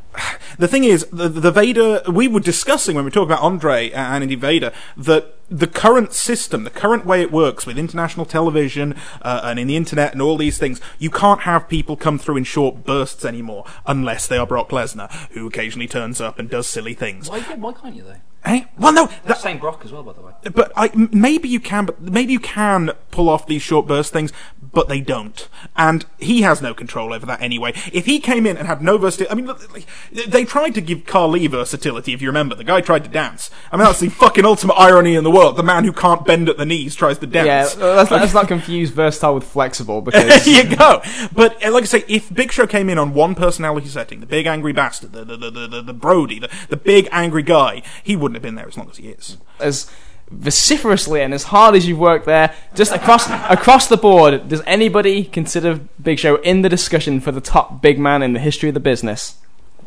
The thing is, the Vader, we were discussing when we talked about Andre and indeed Vader, that the current system, the current way it works with international television and in the internet and all these things, you can't have people come through in short bursts anymore, unless they are Brock Lesnar, who occasionally turns up and does silly things. Why can't you, though? Hey? Well, no. That's saying Brock as well, by the way. But maybe you can pull off these short burst things, but they don't. And he has no control over that anyway. If he came in and had no versatility, I mean, they tried to give Khali versatility, if you remember. The guy tried to dance. I mean, that's the fucking ultimate irony in the world. The man who can't bend at the knees tries to dance. Yeah, let's not confuse versatile with flexible, because... There you go. But, like I say, if Big Show came in on one personality setting, the big angry bastard, the Brody, the big angry guy, he wouldn't have been there as long as he is. As vociferously and as hard as you've worked there, just across the board, does anybody consider Big Show in the discussion for the top big man in the history of the business?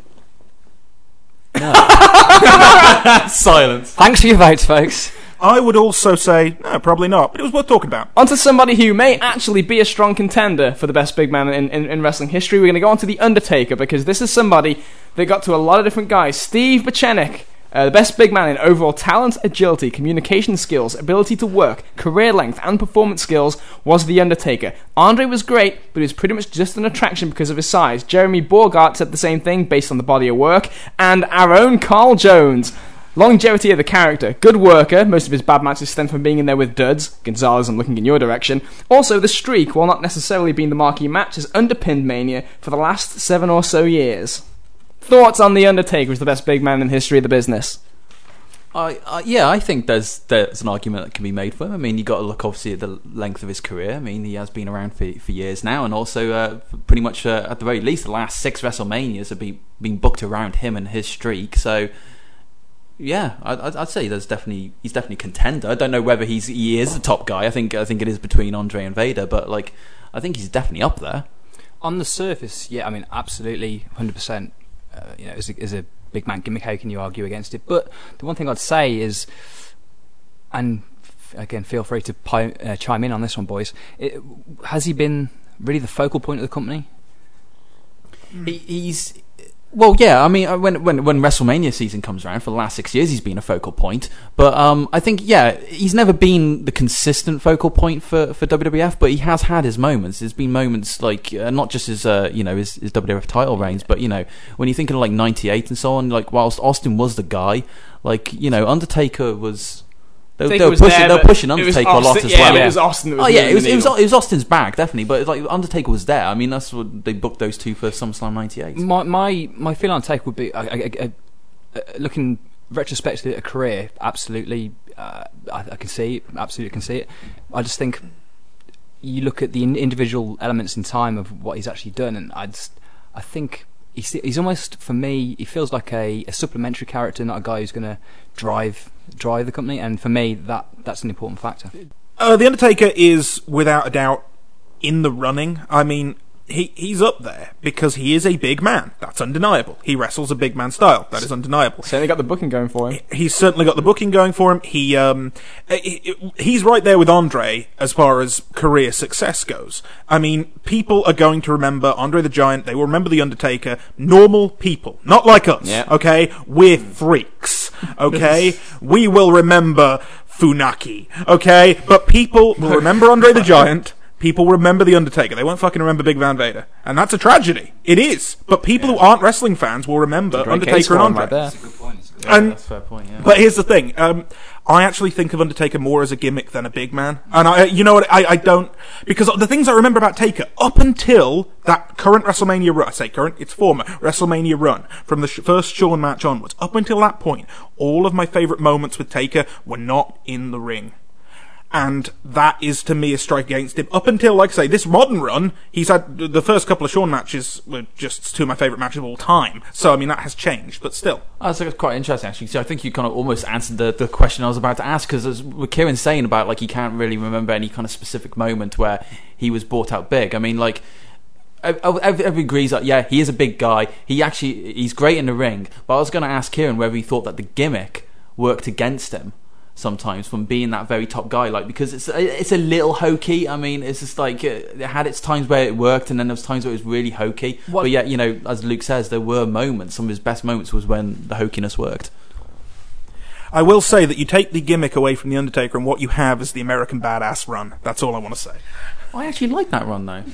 No. Silence. Thanks for your votes, folks. I would also say, no, probably not, but it was worth talking about. On to somebody who may actually be a strong contender for the best big man in wrestling history. We're going to go on to The Undertaker, because this is somebody that got to a lot of different guys. Steve Buchenik, the best big man in overall talent, agility, communication skills, ability to work, career length, and performance skills, was The Undertaker. Andre was great, but he was pretty much just an attraction because of his size. Jeremy Borgart said the same thing based on the body of work. And our own Carl Jones. Longevity of the character, good worker, most of his bad matches stem from being in there with duds. Gonzalez, I'm looking in your direction. Also, the streak, while not necessarily being the marquee match, has underpinned Mania for the last 7 or so years. Thoughts on The Undertaker as the best big man in the history of the business? Yeah, I think there's an argument that can be made for him. I mean, you got to look obviously at the length of his career. I mean, he has been around for years now, and also pretty much at the very least the last 6 WrestleManias have been booked around him and his streak. So yeah, I'd say he's definitely a contender. I don't know whether he is the top guy. I think it is between Andre and Vader, but like I think he's definitely up there. On the surface, yeah, I mean, absolutely, 100%. Is a big man gimmick. How can you argue against it? But the one thing I'd say is, and again, feel free to chime in on this one, boys. Has he been really the focal point of the company? He's. Well, yeah, I mean, when WrestleMania season comes around, for the last 6 years, he's been a focal point. But I think, yeah, he's never been the consistent focal point for WWF, but he has had his moments. There's been moments like, not just his WWF title reigns, but, when you're thinking of like 98 and so on, like, whilst Austin was the guy, like, Undertaker was... They were pushing Undertaker a lot as well. It was Austin that was it was Austin's bag, definitely. But like Undertaker was there. I mean, that's what they booked those two for SummerSlam '98. My feeling on Taker would be, looking retrospectively at a career, absolutely, I can see it. I just think you look at the individual elements in time of what he's actually done, and I think he's almost, for me, he feels like a supplementary character, not a guy who's going to drive the company, and for me that's an important factor. The Undertaker is without a doubt in the running. I mean, he's up there because he is a big man. That's undeniable. He wrestles a big man style. That is undeniable. Certainly got the booking going for him. He's certainly got the booking going for him. He's right there with Andre as far as career success goes. I mean, people are going to remember Andre the Giant. They will remember The Undertaker. Normal people. Not like us. Yeah. Okay? We're freaks. Okay? We will remember Funaki. Okay? But people will remember Andre the Giant. People remember The Undertaker. They won't fucking remember Big Van Vader. And that's a tragedy. It is. But people who aren't wrestling fans will remember Undertaker and Andre. Right there. That's a good point. That's a fair point, yeah. But here's the thing. I actually think of Undertaker more as a gimmick than a big man. And I don't... Because the things I remember about Taker, up until that current WrestleMania run, I say current, it's former WrestleMania run, from the first Shawn match onwards, up until that point, all of my favourite moments with Taker were not in the ring. And that is, to me, a strike against him. Up until, like I say, this modern run, he's had the first couple of Shawn matches were just two of my favourite matches of all time. So, I mean, that has changed, but still. That's quite interesting, actually. So I think you kind of almost answered the question I was about to ask, because as with Kieran saying about, like, he can't really remember any kind of specific moment where he was brought out big. I mean, like, everybody agrees that, yeah, he is a big guy. He's great in the ring. But I was going to ask Kieran whether he thought that the gimmick worked against him sometimes from being that very top guy, like, because it's a little hokey. I mean, it's just like it had its times where it worked, and then there was times where it was really hokey. But yet, as Luke says, there were moments. Some of his best moments was when the hokiness worked. I will say that you take the gimmick away from The Undertaker, and what you have is the American Badass run. That's all I want to say. I actually like that run, though.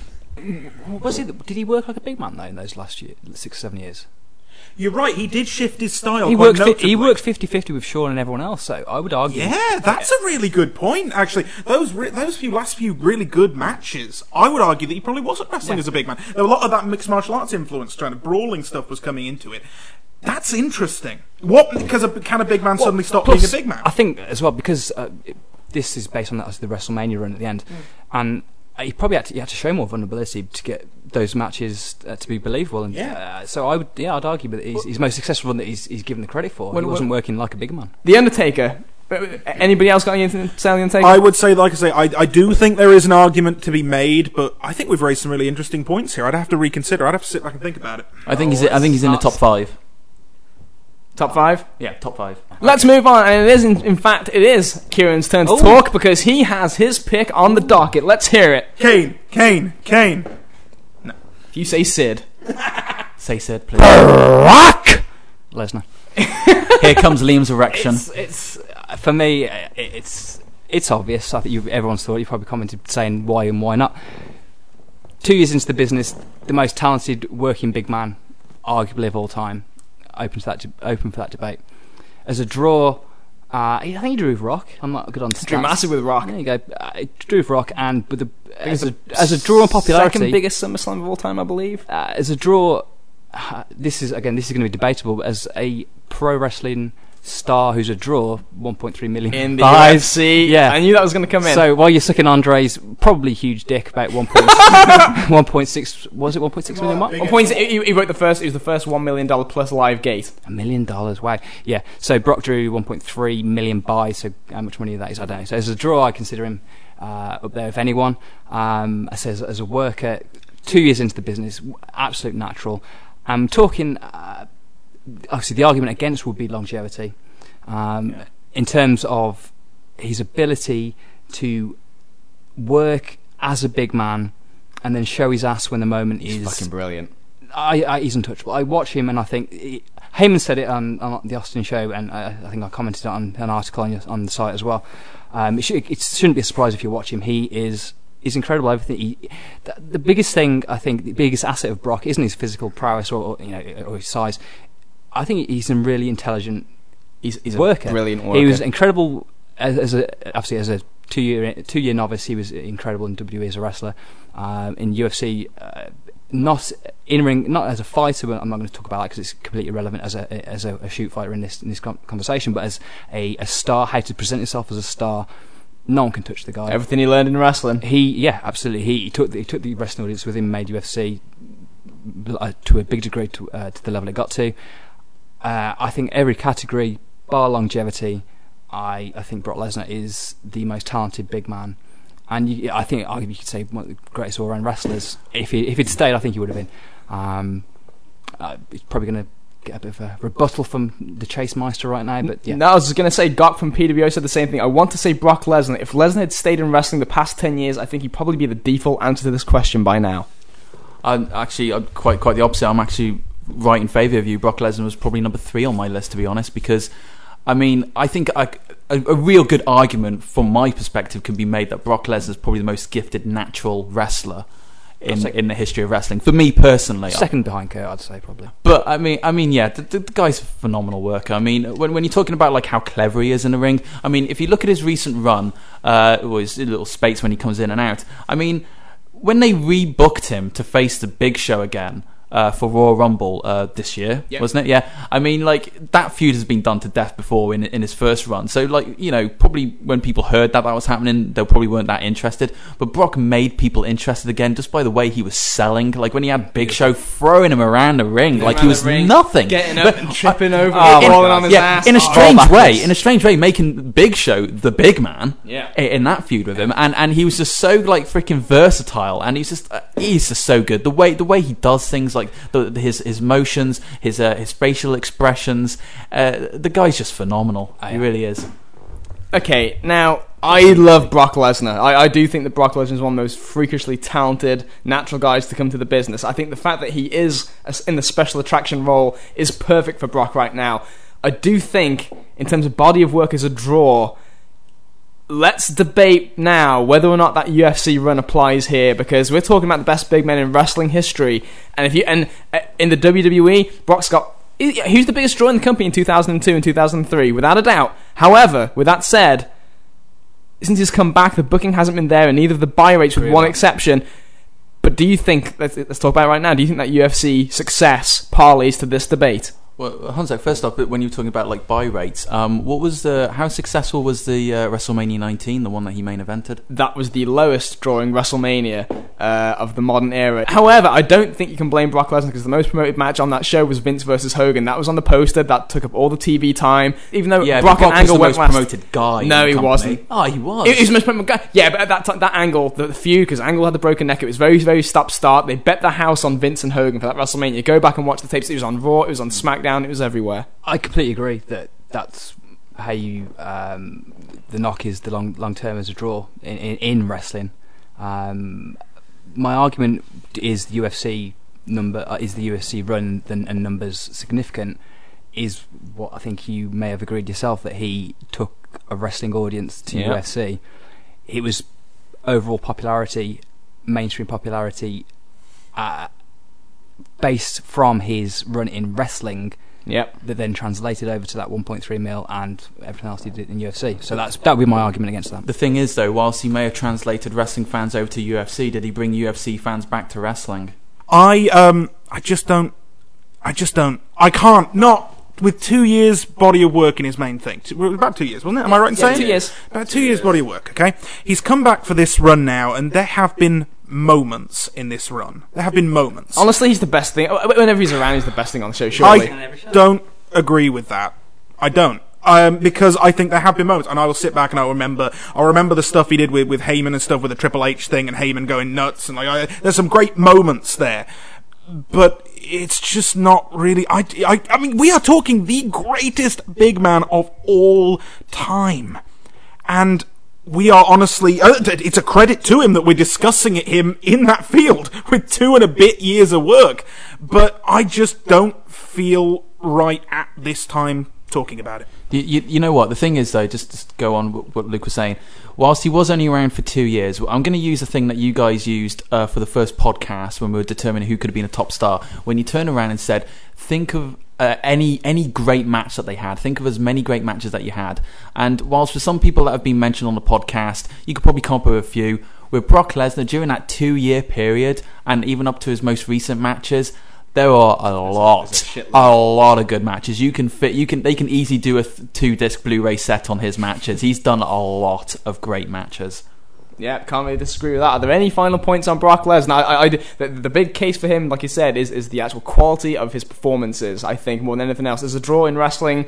Did he work like a big man though in those last 6 or 7 years? You're right, he did shift his style. He worked 50-50 with Shawn and everyone else, so I would argue. Yeah, that's a really good point, actually. Those last few really good matches, I would argue that he probably wasn't wrestling as a big man. There was a lot of that mixed martial arts influence, kind of brawling stuff was coming into it. That's interesting. Because can a big man suddenly stop being a big man? I think, as well, because this is based on the WrestleMania run at the end, and he probably had to show more vulnerability to get those matches to be believable. And so I'd argue that he's most successful one that he's given the credit for. He wasn't working like a big man. The Undertaker Anybody else got anything to say on the take? I would say, like I say, I do think there is an argument to be made, but I think we've raised some really interesting points here. I'd have to reconsider. I'd have to sit back and think about it. I think he's in the top 5. Top 5? Yeah, top 5. Let's move on, and it is, in fact, it is Kieran's turn to talk, because he has his pick on the docket. Let's hear it. Kane. No. If you say Sid. Say Sid, please. Brock Lesnar. Here comes Liam's erection. It's for me, it's obvious. I think everyone's thought. You've probably commented saying why and why not. 2 years into the business, the most talented working big man, arguably of all time. Open for that debate. As a draw, I think he drew with Rock. I'm not good on stats. Drew massive with Rock. There you go. Drew with Rock, and with as a draw on popularity, second biggest SummerSlam of all time, I believe. As a draw, this is going to be debatable. But as a pro wrestling star who's a draw, 1.3 million in the UFC. Yeah, I knew that was going to come in. So while you're sucking Andre's probably huge dick about 1.6, was it 1.6 million mark? He wrote the first. It was the first $1 million plus live gate. $1 million, wow. Yeah. So Brock drew 1.3 million buys. So how much money that is, I don't know. So as a draw, I consider him up there if anyone. I say as a worker, 2 years into the business, absolute natural. I'm talking. Obviously, the argument against would be longevity, in terms of his ability to work as a big man and then show his ass when the moment is. He's fucking brilliant. He's untouchable. I watch him and I think Heyman said it on the Austin show, and I think I commented on an article on the site as well. It shouldn't be a surprise if you watch him. He's incredible. Everything. The biggest thing, I think, the biggest asset of Brock isn't his physical prowess or his size. I think he's a really intelligent worker. A brilliant worker. He was incredible as a 2 year novice. He was incredible in WWE as a wrestler. In UFC, not in ring, not as a fighter. But I'm not going to talk about that because it's completely irrelevant as a shoot fighter in this conversation. But as a star, how to present yourself as a star. No one can touch the guy. Everything he learned in wrestling. Absolutely. He took the wrestling audience with him, made UFC to a big degree to the level it got to. I think every category, bar longevity, I think Brock Lesnar is the most talented big man, and I think you could say one of the greatest all-round wrestlers. If he'd stayed, I think he would have been. He's probably going to get a bit of a rebuttal from the Chase Meister right now, but yeah. No, I was going to say, Doc from PWO said the same thing. I want to say Brock Lesnar. If Lesnar had stayed in wrestling the past 10 years, I think he'd probably be the default answer to this question by now. I'm quite the opposite. I'm actually right in favour of you. Brock Lesnar was probably number 3 on my list, to be honest, because I think a real good argument from my perspective can be made that Brock Lesnar is probably the most gifted natural wrestler in the history of wrestling. For me personally, second behind Kurt, I'd say probably. But I mean, yeah, the guy's a phenomenal worker. I mean, when you're talking about like how clever he is in the ring, I mean, if you look at his recent run, or his little spates when he comes in and out, I mean, when they rebooked him to face the Big Show again. For Royal Rumble this year, wasn't it? Yeah. I mean, like, that feud has been done to death before in his first run. So, like, probably when people heard that was happening, they probably weren't that interested. But Brock made people interested again just by the way he was selling. Like, when he had Big Show throwing him around the ring, like he was nothing. Getting up and tripping over, falling on his ass. In a strange way, making Big Show the big man in that feud with him. And he was just so, like, freaking versatile. And he's just so good. The way he does things, like, his motions, his facial expressions, the guy's just phenomenal. He really is. Okay, now I love Brock Lesnar. I do think that Brock Lesnar is one of the most freakishly talented natural guys to come to the business. I think the fact that he is in the special attraction role is perfect for Brock right now. I do think, in terms of body of work as a draw, let's debate now whether or not that UFC run applies here, because we're talking about the best big men in wrestling history, and in the WWE, he's the biggest draw in the company in 2002 and 2003, without a doubt. However, with that said, since he's come back, the booking hasn't been there, and neither of the buy rates, with one exception. But do you think, let's talk about it right now, do you think that UFC success parlays to this debate? Well, Hanzak, first off, when you were talking about like buy rates, how successful was the WrestleMania 19, the one that he main evented? That was the lowest drawing WrestleMania. of the modern era. However, I don't think you can blame Brock Lesnar, because the most promoted match on that show was Vince versus Hogan. That was on the poster. That took up all the TV time. Even though Brock and Angle was the went most last. promoted guy. No, he company. wasn't. Oh, he was. He was the most promoted guy. Yeah, but at that time, that Angle, the feud, because Angle had the broken neck, it was very, very stop-start. They bet the house on Vince and Hogan for that WrestleMania. Go back and watch the tapes. It was on Raw, it was on SmackDown, it was everywhere. I completely agree that that's how you the knock is the long term as a draw in wrestling. My argument is the UFC run and numbers significant, is what I think you may have agreed yourself, that he took a wrestling audience to UFC. It was overall popularity, mainstream popularity, based from his run in wrestling. Yep. That then translated over to that 1.3 mil and everything else he did in UFC. So that would be my argument against that. The thing is, though, whilst he may have translated wrestling fans over to UFC, did he bring UFC fans back to wrestling? I just don't. I can't not with 2 years body of work in his main thing. About 2 years, wasn't it? Am I right in saying? 2 years. About 2 years body of work. Okay, he's come back for this run now, and there have been moments in this run. There have been moments. Honestly, he's the best thing. Whenever he's around, he's the best thing on the show, surely. I don't agree with that. I don't. Because I think there have been moments, and I will sit back and I'll remember the stuff he did with Heyman and stuff, with the Triple H thing and Heyman going nuts, and there's some great moments there. But it's just not really. I mean, we are talking the greatest big man of all time, and we are honestly. It's a credit to him that we're discussing him in that field with 2 and a bit years of work. But I just don't feel right at this time talking about it. You know what? The thing is, though, just to go on what Luke was saying, whilst he was only around for 2 years, I'm going to use the thing that you guys used for the first podcast when we were determining who could have been a top star. When you turned around and said, think of any great match that they had. Think of as many great matches that you had. And whilst for some people that have been mentioned on the podcast, you could probably come up with a few. With Brock Lesnar, during that 2 year period, and even up to his most recent matches, there are a lot of good matches. They can easily do a 2-disc Blu-ray set on his matches. He's done a lot of great matches. Yeah, can't really disagree with that. Are there any final points on Brock Lesnar? The big case for him, like you said, is the actual quality of his performances. I think more than anything else, as a draw in wrestling,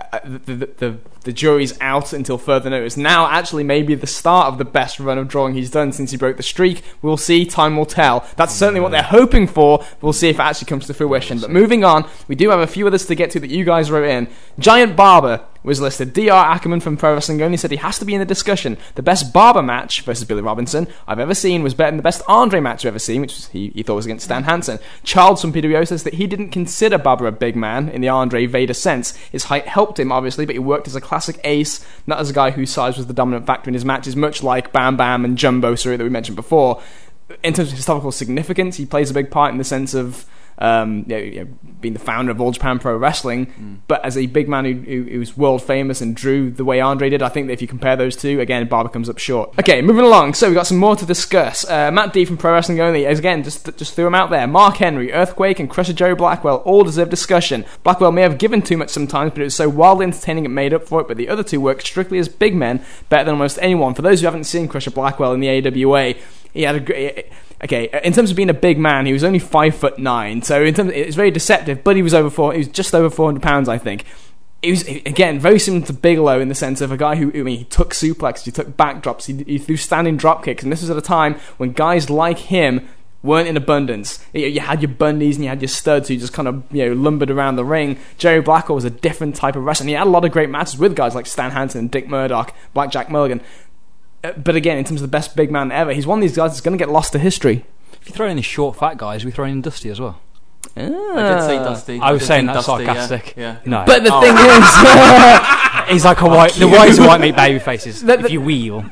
the jury's out until further notice. Now, actually, maybe the start of the best run of drawing he's done since he broke the streak. We'll see. Time will tell. That's certainly what they're hoping for. We'll see if it actually comes to fruition. But moving on, we do have a few others to get to that you guys wrote in. Giant Barber was listed. DR Ackerman from Pro Wrestling Only said he has to be in the discussion. The best Barber match versus Billy Robinson I've ever seen was better than the best Andre match I've ever seen, which he thought was against Stan Hansen. Charles from PWO says that he didn't consider Barber a big man in the Andre Vader sense. His height helped him, obviously, but he worked as a classic ace, not as a guy whose size was the dominant factor in his matches, much like Bam Bam and Jumbo Surrey that we mentioned before. In terms of historical significance, he plays a big part in the sense of being the founder of All Japan Pro Wrestling, but as a big man who was world famous and drew the way Andre did, I think that if you compare those two, again, Barber comes up short. Okay, moving along. So we've got some more to discuss. Matt D from Pro Wrestling Only, again, just threw him out there. Mark Henry, Earthquake, and Crusher Joe Blackwell all deserve discussion. Blackwell may have given too much sometimes, but it was so wildly entertaining it made up for it, but the other two worked strictly as big men, better than almost anyone. For those who haven't seen Crusher Blackwell in the AWA, he had a great... Okay, in terms of being a big man, he was only 5'9", so in terms it's very deceptive. But he was He was just over 400 pounds, I think. He was, again, very similar to Bigelow in the sense of a guy who he took suplexes, he took backdrops, he threw standing drop kicks, and this was at a time when guys like him weren't in abundance. You had your Bundys and you had your studs who just kind of lumbered around the ring. Jerry Blackwell was a different type of wrestler, and he had a lot of great matches with guys like Stan Hansen, Dick Murdoch, Blackjack Mulligan. But again, in terms of the best big man ever, he's one of these guys that's going to get lost to history. If you throw in the short, fat guys, we throw in Dusty as well. I did say Dusty. I was saying that's sarcastic. Yeah. No. But the thing is... he's like the white and white meat baby faces, if you wheel.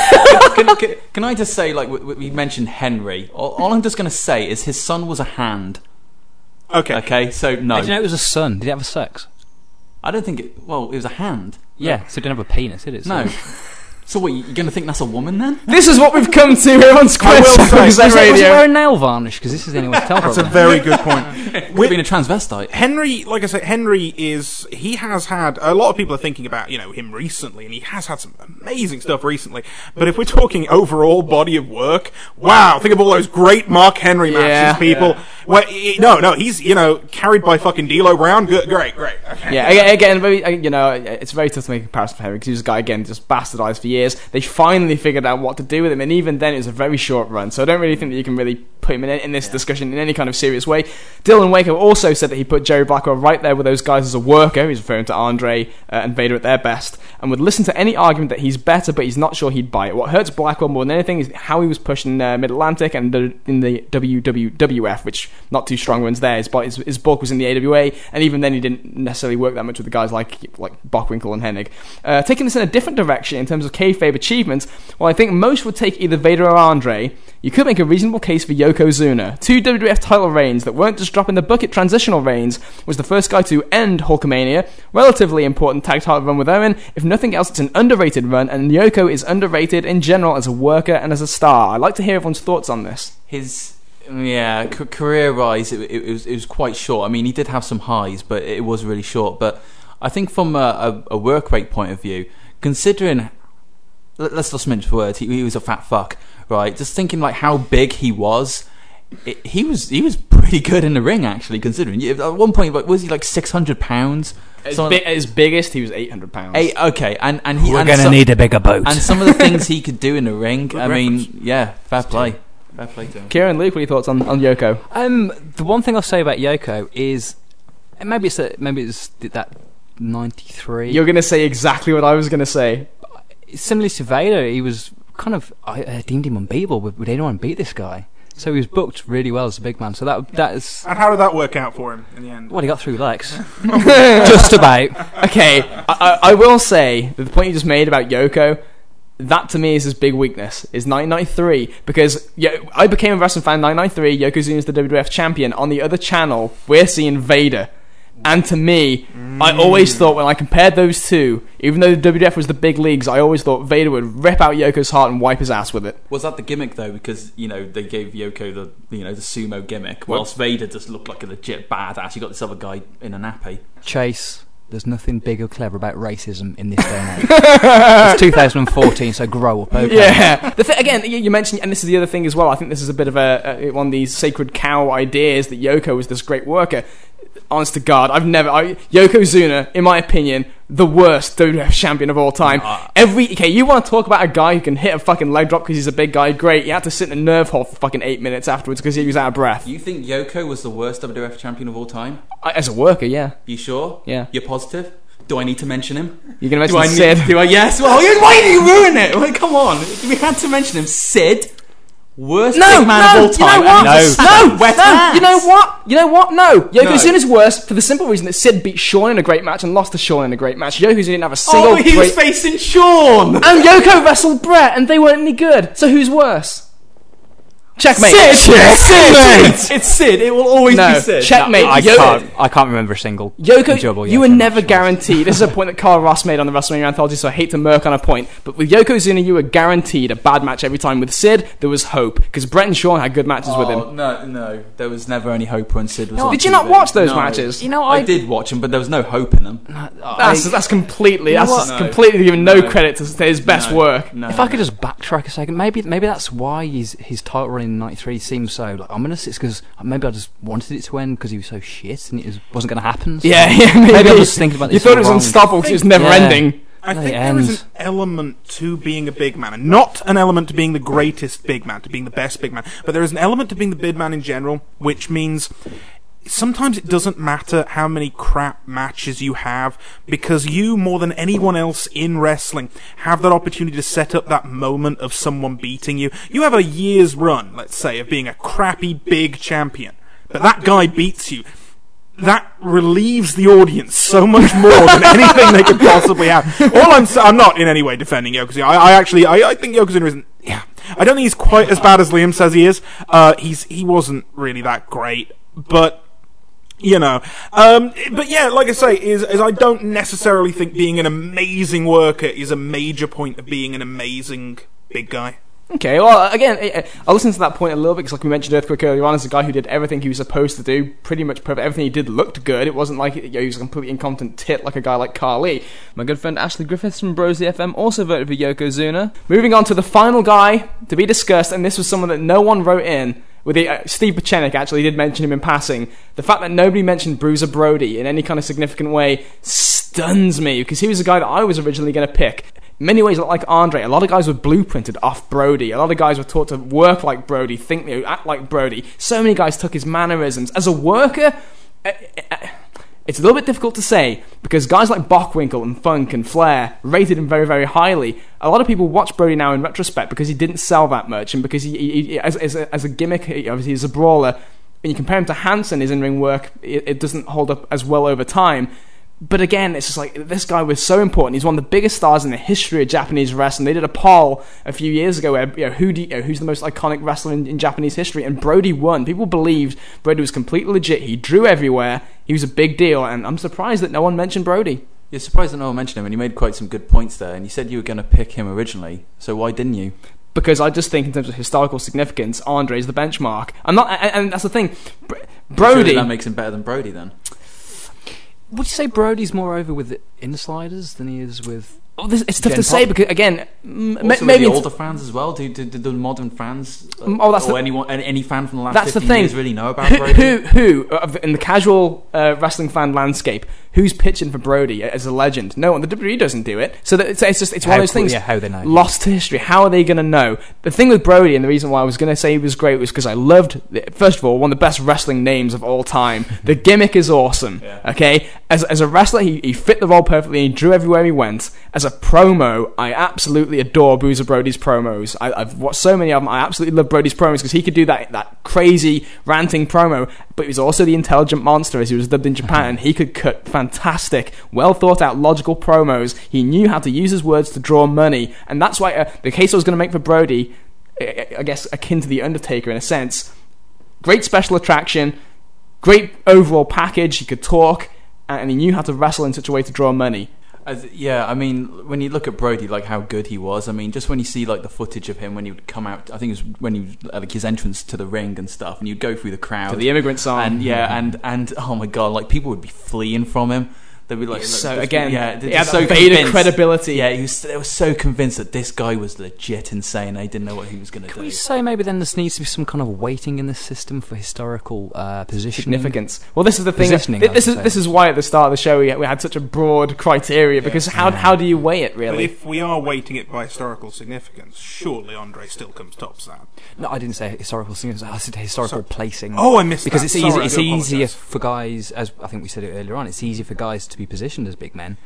Can I just say, like, we mentioned Henry. All I'm just going to say is his son was a hand. Okay, so no. Did you know it was a son? Did he have a sex? I don't think it... Well, it was a hand. Yeah, so it didn't have a penis, did it? No. So what, you're going to think that's a woman then? This is what we've come to here on Square Was it Radio. wearing nail varnish? Because this is the only way to tell. That's a very good point. We've been a transvestite. Henry, like I said, he has had, a lot of people are thinking about, him recently, and he has had some amazing stuff recently. But if we're talking overall body of work, wow, think of all those great Mark Henry matches, people. Yeah. Well, no, he's, carried by fucking D'Lo Brown. Good, great. Okay. Yeah, again, it's very tough to make a comparison for Henry, because he was a guy, again, just bastardized for years. They finally figured out what to do with him, and even then it was a very short run, so I don't really think that you can really put him in this discussion in any kind of serious way. Dylan Waco also said that he put Jerry Blackwell right there with those guys as a worker. He's referring to Andre and Vader at their best, and would listen to any argument that he's better, but he's not sure he'd buy it. What hurts Blackwell more than anything is how he was pushed in Mid-Atlantic and in the WWF, which, not too strong runs there. His bulk was in the AWA, and even then he didn't necessarily work that much with the guys like Bockwinkel and Hennig. Taking this in a different direction in terms of kayfabe achievements, well, I think most would take either Vader or Andre. You could make a reasonable case for Yokozuna. 2 WWF title reigns that weren't just drop in the bucket transitional reigns, was the first guy to end Hulkamania, relatively important tag title run with Owen. If nothing else, it's an underrated run, and Yoko is underrated in general as a worker and as a star. I'd like to hear everyone's thoughts on this. Career-wise, it was quite short. I mean, he did have some highs, but it was really short. But I think from a work rate point of view, considering, let's just mention words, he was a fat fuck, right? Just thinking like how big he was, he was pretty good in the ring, actually, considering. At one point, was he like 600 pounds? At his biggest, he was 800 pounds. Okay, and we're going to need a bigger boat. And some of the things he could do in the ring, I mean, yeah, fair play. Fair play to him. Kieran, Luke, what are your thoughts on Yoko? The one thing I'll say about Yoko is maybe it's that 93. You're going to say exactly what I was going to say. Similarly to Vader, he was kind of, I deemed him unbeatable. Would anyone beat this guy? So he was booked really well as a big man. So that is. And how did that work out for him in the end? Well, he got through Lex. Just about. Okay, I will say that the point you just made about Yoko, that to me is his big weakness, is 1993, because I became a wrestling fan in 1993. Yokozuna is the WWF champion. On the other channel, we're seeing Vader. And to me, I always thought when I compared those two, even though the WWF was the big leagues, I always thought Vader would rip out Yoko's heart and wipe his ass with it. Was that the gimmick though? Because they gave Yoko the sumo gimmick, whilst Vader just looked like a legit badass. You got this other guy in a nappy. Chase, there's nothing big or clever about racism in this day and age. It's 2014, so grow up. Okay. Yeah. Again, you mentioned, and this is the other thing as well. I think this is a bit of one of these sacred cow ideas that Yoko was this great worker. Honest to God, Yokozuna, in my opinion, the worst WWF champion of all time. You want to talk about a guy who can hit a fucking leg drop because he's a big guy? Great. You had to sit in a nerve hole for fucking 8 minutes afterwards because he was out of breath. You think Yoko was the worst WWF champion of all time? As a worker, yeah. You sure? Yeah. You're positive? Do I need to mention him? You're going to mention Sid? Yes. Well, why did you ruin it? Well, come on. We had to mention him. Sid. Worst big man of all time. You know what? No. Yokozuna's worse for the simple reason that Sid beat Shawn in a great match and lost to Shawn in a great match. Yokozuna didn't have a single he was facing Shawn! And Yoko wrestled Brett and they weren't any good. So who's worse? Checkmate. Sid! It's Sid. It will always be Sid. Checkmate. I can't remember a single Yoko, you were never guaranteed. This is a point that Carl Ross made on the WrestleMania Anthology, so I hate to murk on a point. But with Yokozuna, you were guaranteed a bad match every time. With Sid, there was hope, because Brett and Shawn had good matches with him. No. There was never any hope when Sid was on Did TV. you not watch those matches? I did watch them, but there was no hope in them. That's completely giving no credit to his best work. If I could just backtrack a second, maybe that's why his title run in '93 seems so ominous. It's because maybe I just wanted it to end because he was so shit and it wasn't going to happen. So maybe I was thinking about this. You thought it was unstoppable because it was never ending. I think there is an element to being a big man, and not an element to being the greatest big man, to being the best big man, but there is an element to being the big man in general, which means sometimes it doesn't matter how many crap matches you have, because you, more than anyone else in wrestling, have that opportunity to set up that moment of someone beating you. You have a year's run, let's say, of being a crappy big champion, but that guy beats you. That relieves the audience so much more than anything they could possibly have. I'm not in any way defending Yokozuna. I think Yokozuna isn't. Yeah, I don't think he's quite as bad as Liam says he is. He wasn't really that great, but But yeah, like I say, is I don't necessarily think being an amazing worker is a major point of being an amazing big guy. Okay, well, again, I'll listen to that point a little bit, because like we mentioned Earthquake earlier on, as a guy who did everything he was supposed to do, pretty much perfect. Everything he did looked good. It wasn't like he was a completely incompetent tit like a guy like Khali. My good friend Ashley Griffiths from Brosley FM also voted for Yokozuna. Moving on to the final guy to be discussed, and this was someone that no one wrote in. Steve Pachenik actually did mention him in passing. The fact that nobody mentioned Bruiser Brody in any kind of significant way stuns me, because he was a guy that I was originally going to pick. In many ways, like Andre, a lot of guys were blueprinted off Brody. A lot of guys were taught to work like Brody, act like Brody. So many guys took his mannerisms. As a worker, it's a little bit difficult to say, because guys like Bockwinkel and Funk and Flair rated him very, very highly. A lot of people watch Brody now in retrospect because he didn't sell that much, and because he as a gimmick, obviously he's a brawler. When you compare him to Hansen, his in-ring work, it doesn't hold up as well over time. But again, it's just like, this guy was so important. He's one of the biggest stars in the history of Japanese wrestling. They did a poll a few years ago where, who's the most iconic wrestler in Japanese history, and Brody won. People believed Brody was completely legit. He drew everywhere. He was a big deal, and I'm surprised that no one mentioned Brody. You're surprised that no one mentioned him, and you made quite some good points there, and you said you were going to pick him originally, so why didn't you? Because I just think, in terms of historical significance, Andre's the benchmark. And that's the thing. Brody... That makes him better than Brody, then? Would you say Brody's more over with the insiders than he is with... It's tough to say, because again, maybe the older fans as well. Do the modern fans, any fan from the last 15 years really know about Brody? Who in the casual wrestling fan landscape, who's pitching for Brody as a legend? No one. The WWE doesn't do it. So it's one of those things. Yeah, how they know? Lost to history. How are they going to know? The thing with Brody, and the reason why I was going to say he was great, was because I loved, first of all, one of the best wrestling names of all time. The gimmick is awesome. Yeah. Okay, as a wrestler, he fit the role perfectly. He drew everywhere he went. As a promo, I absolutely adore Bruiser Brody's promos. I've watched so many of them. I absolutely love Brody's promos, because he could do that crazy ranting promo, but he was also the intelligent monster, as he was dubbed in Japan, and he could cut fantastic, well thought out, logical promos. He knew how to use his words to draw money, and that's why the case I was going to make for Brody, I guess akin to the Undertaker in a sense, great special attraction, great overall package. He could talk, and he knew how to wrestle in such a way to draw money. I mean, when you look at Brody, like how good he was, I mean, just when you see like the footage of him when he would come out, I think it was when he was like his entrance to the ring and stuff, and you'd go through the crowd to the immigrant song, and oh my god, like people would be fleeing from him. They'd be like, so Vader credibility. Yeah, they were so convinced that this guy was legit insane. They didn't know what he was going to do. Can we say maybe then there needs to be some kind of weighting in the system for historical positioning? Significance. Well, this is the thing. This is why at the start of the show we had such a broad criteria, because how do you weigh it, really? But if we are weighting it by historical significance, surely Andre still comes tops that. No, I didn't say historical significance. I said historical placing. Oh, I missed because that. It's easier for guys, as I think we said it earlier on, it's easier for guys to be positioned as big men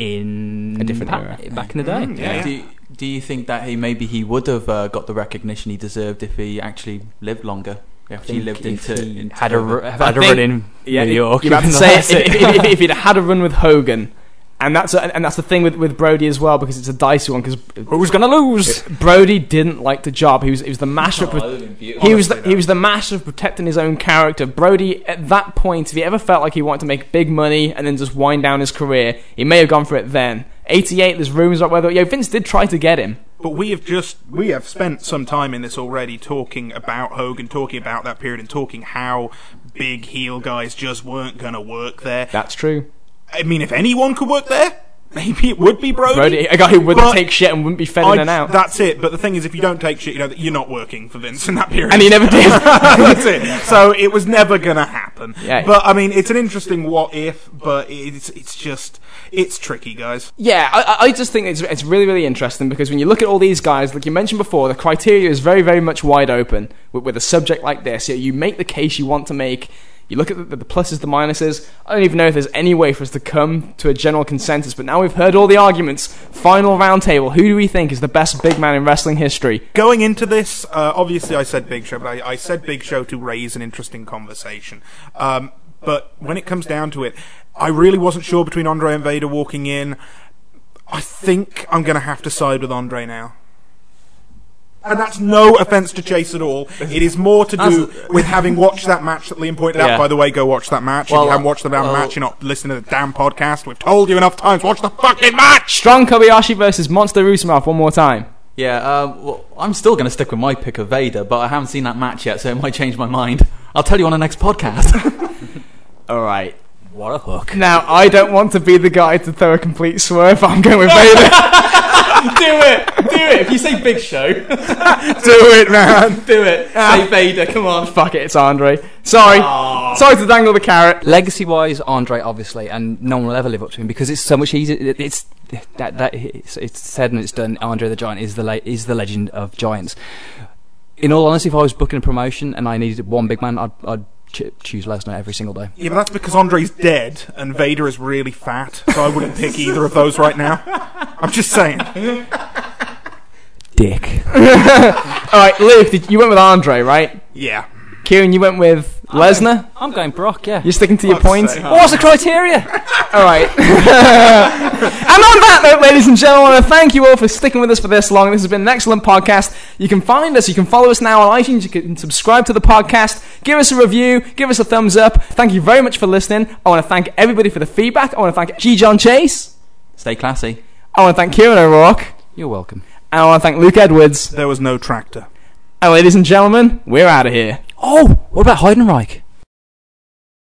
in a different era back in the day. Do you think that he would have got the recognition he deserved if he actually lived longer? If he lived had a run in New York. You have to say if he'd had a run with Hogan. And that's the thing with Brody as well, because it's a dicey one, because who's going to lose? Brody didn't like the job. He was the master he was the master of protecting his own character. Brody, at that point, if he ever felt like he wanted to make big money and then just wind down his career, he may have gone for it then. 88, there's rumours about whether Vince did try to get him. But we have spent some time in this already talking about Hogan, talking about that period, and talking how big heel guys just weren't going to work there. That's true. I mean, if anyone could work there, maybe it would be Brody. A guy who wouldn't take shit and wouldn't be fed in and out. That's it. But the thing is, if you don't take shit, you know that you're not working for Vince in that period. And he never did. That's it. So it was never going to happen. Yeah. But, I mean, it's an interesting what if, but it's tricky, guys. Yeah, I just think it's really, really interesting, because when you look at all these guys, like you mentioned before, the criteria is very, very much wide open with a subject like this. You make the case you want to make. You look at the pluses, the minuses. I don't even know if there's any way for us to come to a general consensus, but now we've heard all the arguments. Final roundtable. Who do we think is the best big man in wrestling history? Going into this, obviously I said Big Show, but I said Big Show to raise an interesting conversation. But when it comes down to it, I really wasn't sure between Andre and Vader walking in. I think I'm going to have to side with Andre now. And that's no offence to Chase at all. It is more to do with having watched that match that Liam pointed out. By the way, go watch that match. If you haven't watched the damn match, you're not listening to the damn podcast. We've told you enough times. Watch the fucking match! Strong Kobayashi versus Monster Rusev one more time. Yeah, well, I'm still going to stick with my pick of Vader, but I haven't seen that match yet, so it might change my mind. I'll tell you on the next podcast. All right. What a hook. Now, I don't want to be the guy to throw a complete swerve. I'm going with Vader. Do it. If you say Big Show, do it, man. Do it. Say Vader. Come on. Fuck it. It's Andre. Sorry to dangle the carrot. Legacy-wise, Andre, obviously, and no one will ever live up to him because it's so much easier. It's said and it's done. Andre the Giant is the legend of giants. In all honesty, if I was booking a promotion and I needed one big man, I'd choose Lesnar every single day. Yeah, but that's because Andre's dead and Vader is really fat, so I wouldn't pick either of those right now. I'm just saying. Dick. Alright, Luke, you went with Andre, right? Yeah. Kieran, you went with Lesnar? I'm going Brock, yeah. You're sticking to your points? What's the criteria? Alright. And on that note, ladies and gentlemen, I want to thank you all for sticking with us for this long. This has been an excellent podcast. You can find us, you can follow us now on iTunes, you can subscribe to the podcast, give us a review, give us a thumbs up. Thank you very much for listening. I want to thank everybody for the feedback. I want to thank G. John Chase. Stay classy. I want to thank Kieran O'Rourke. You're welcome. And I want to thank Luke Edwards. There was no tractor. And ladies and gentlemen, we're out of here. Oh, what about Heidenreich?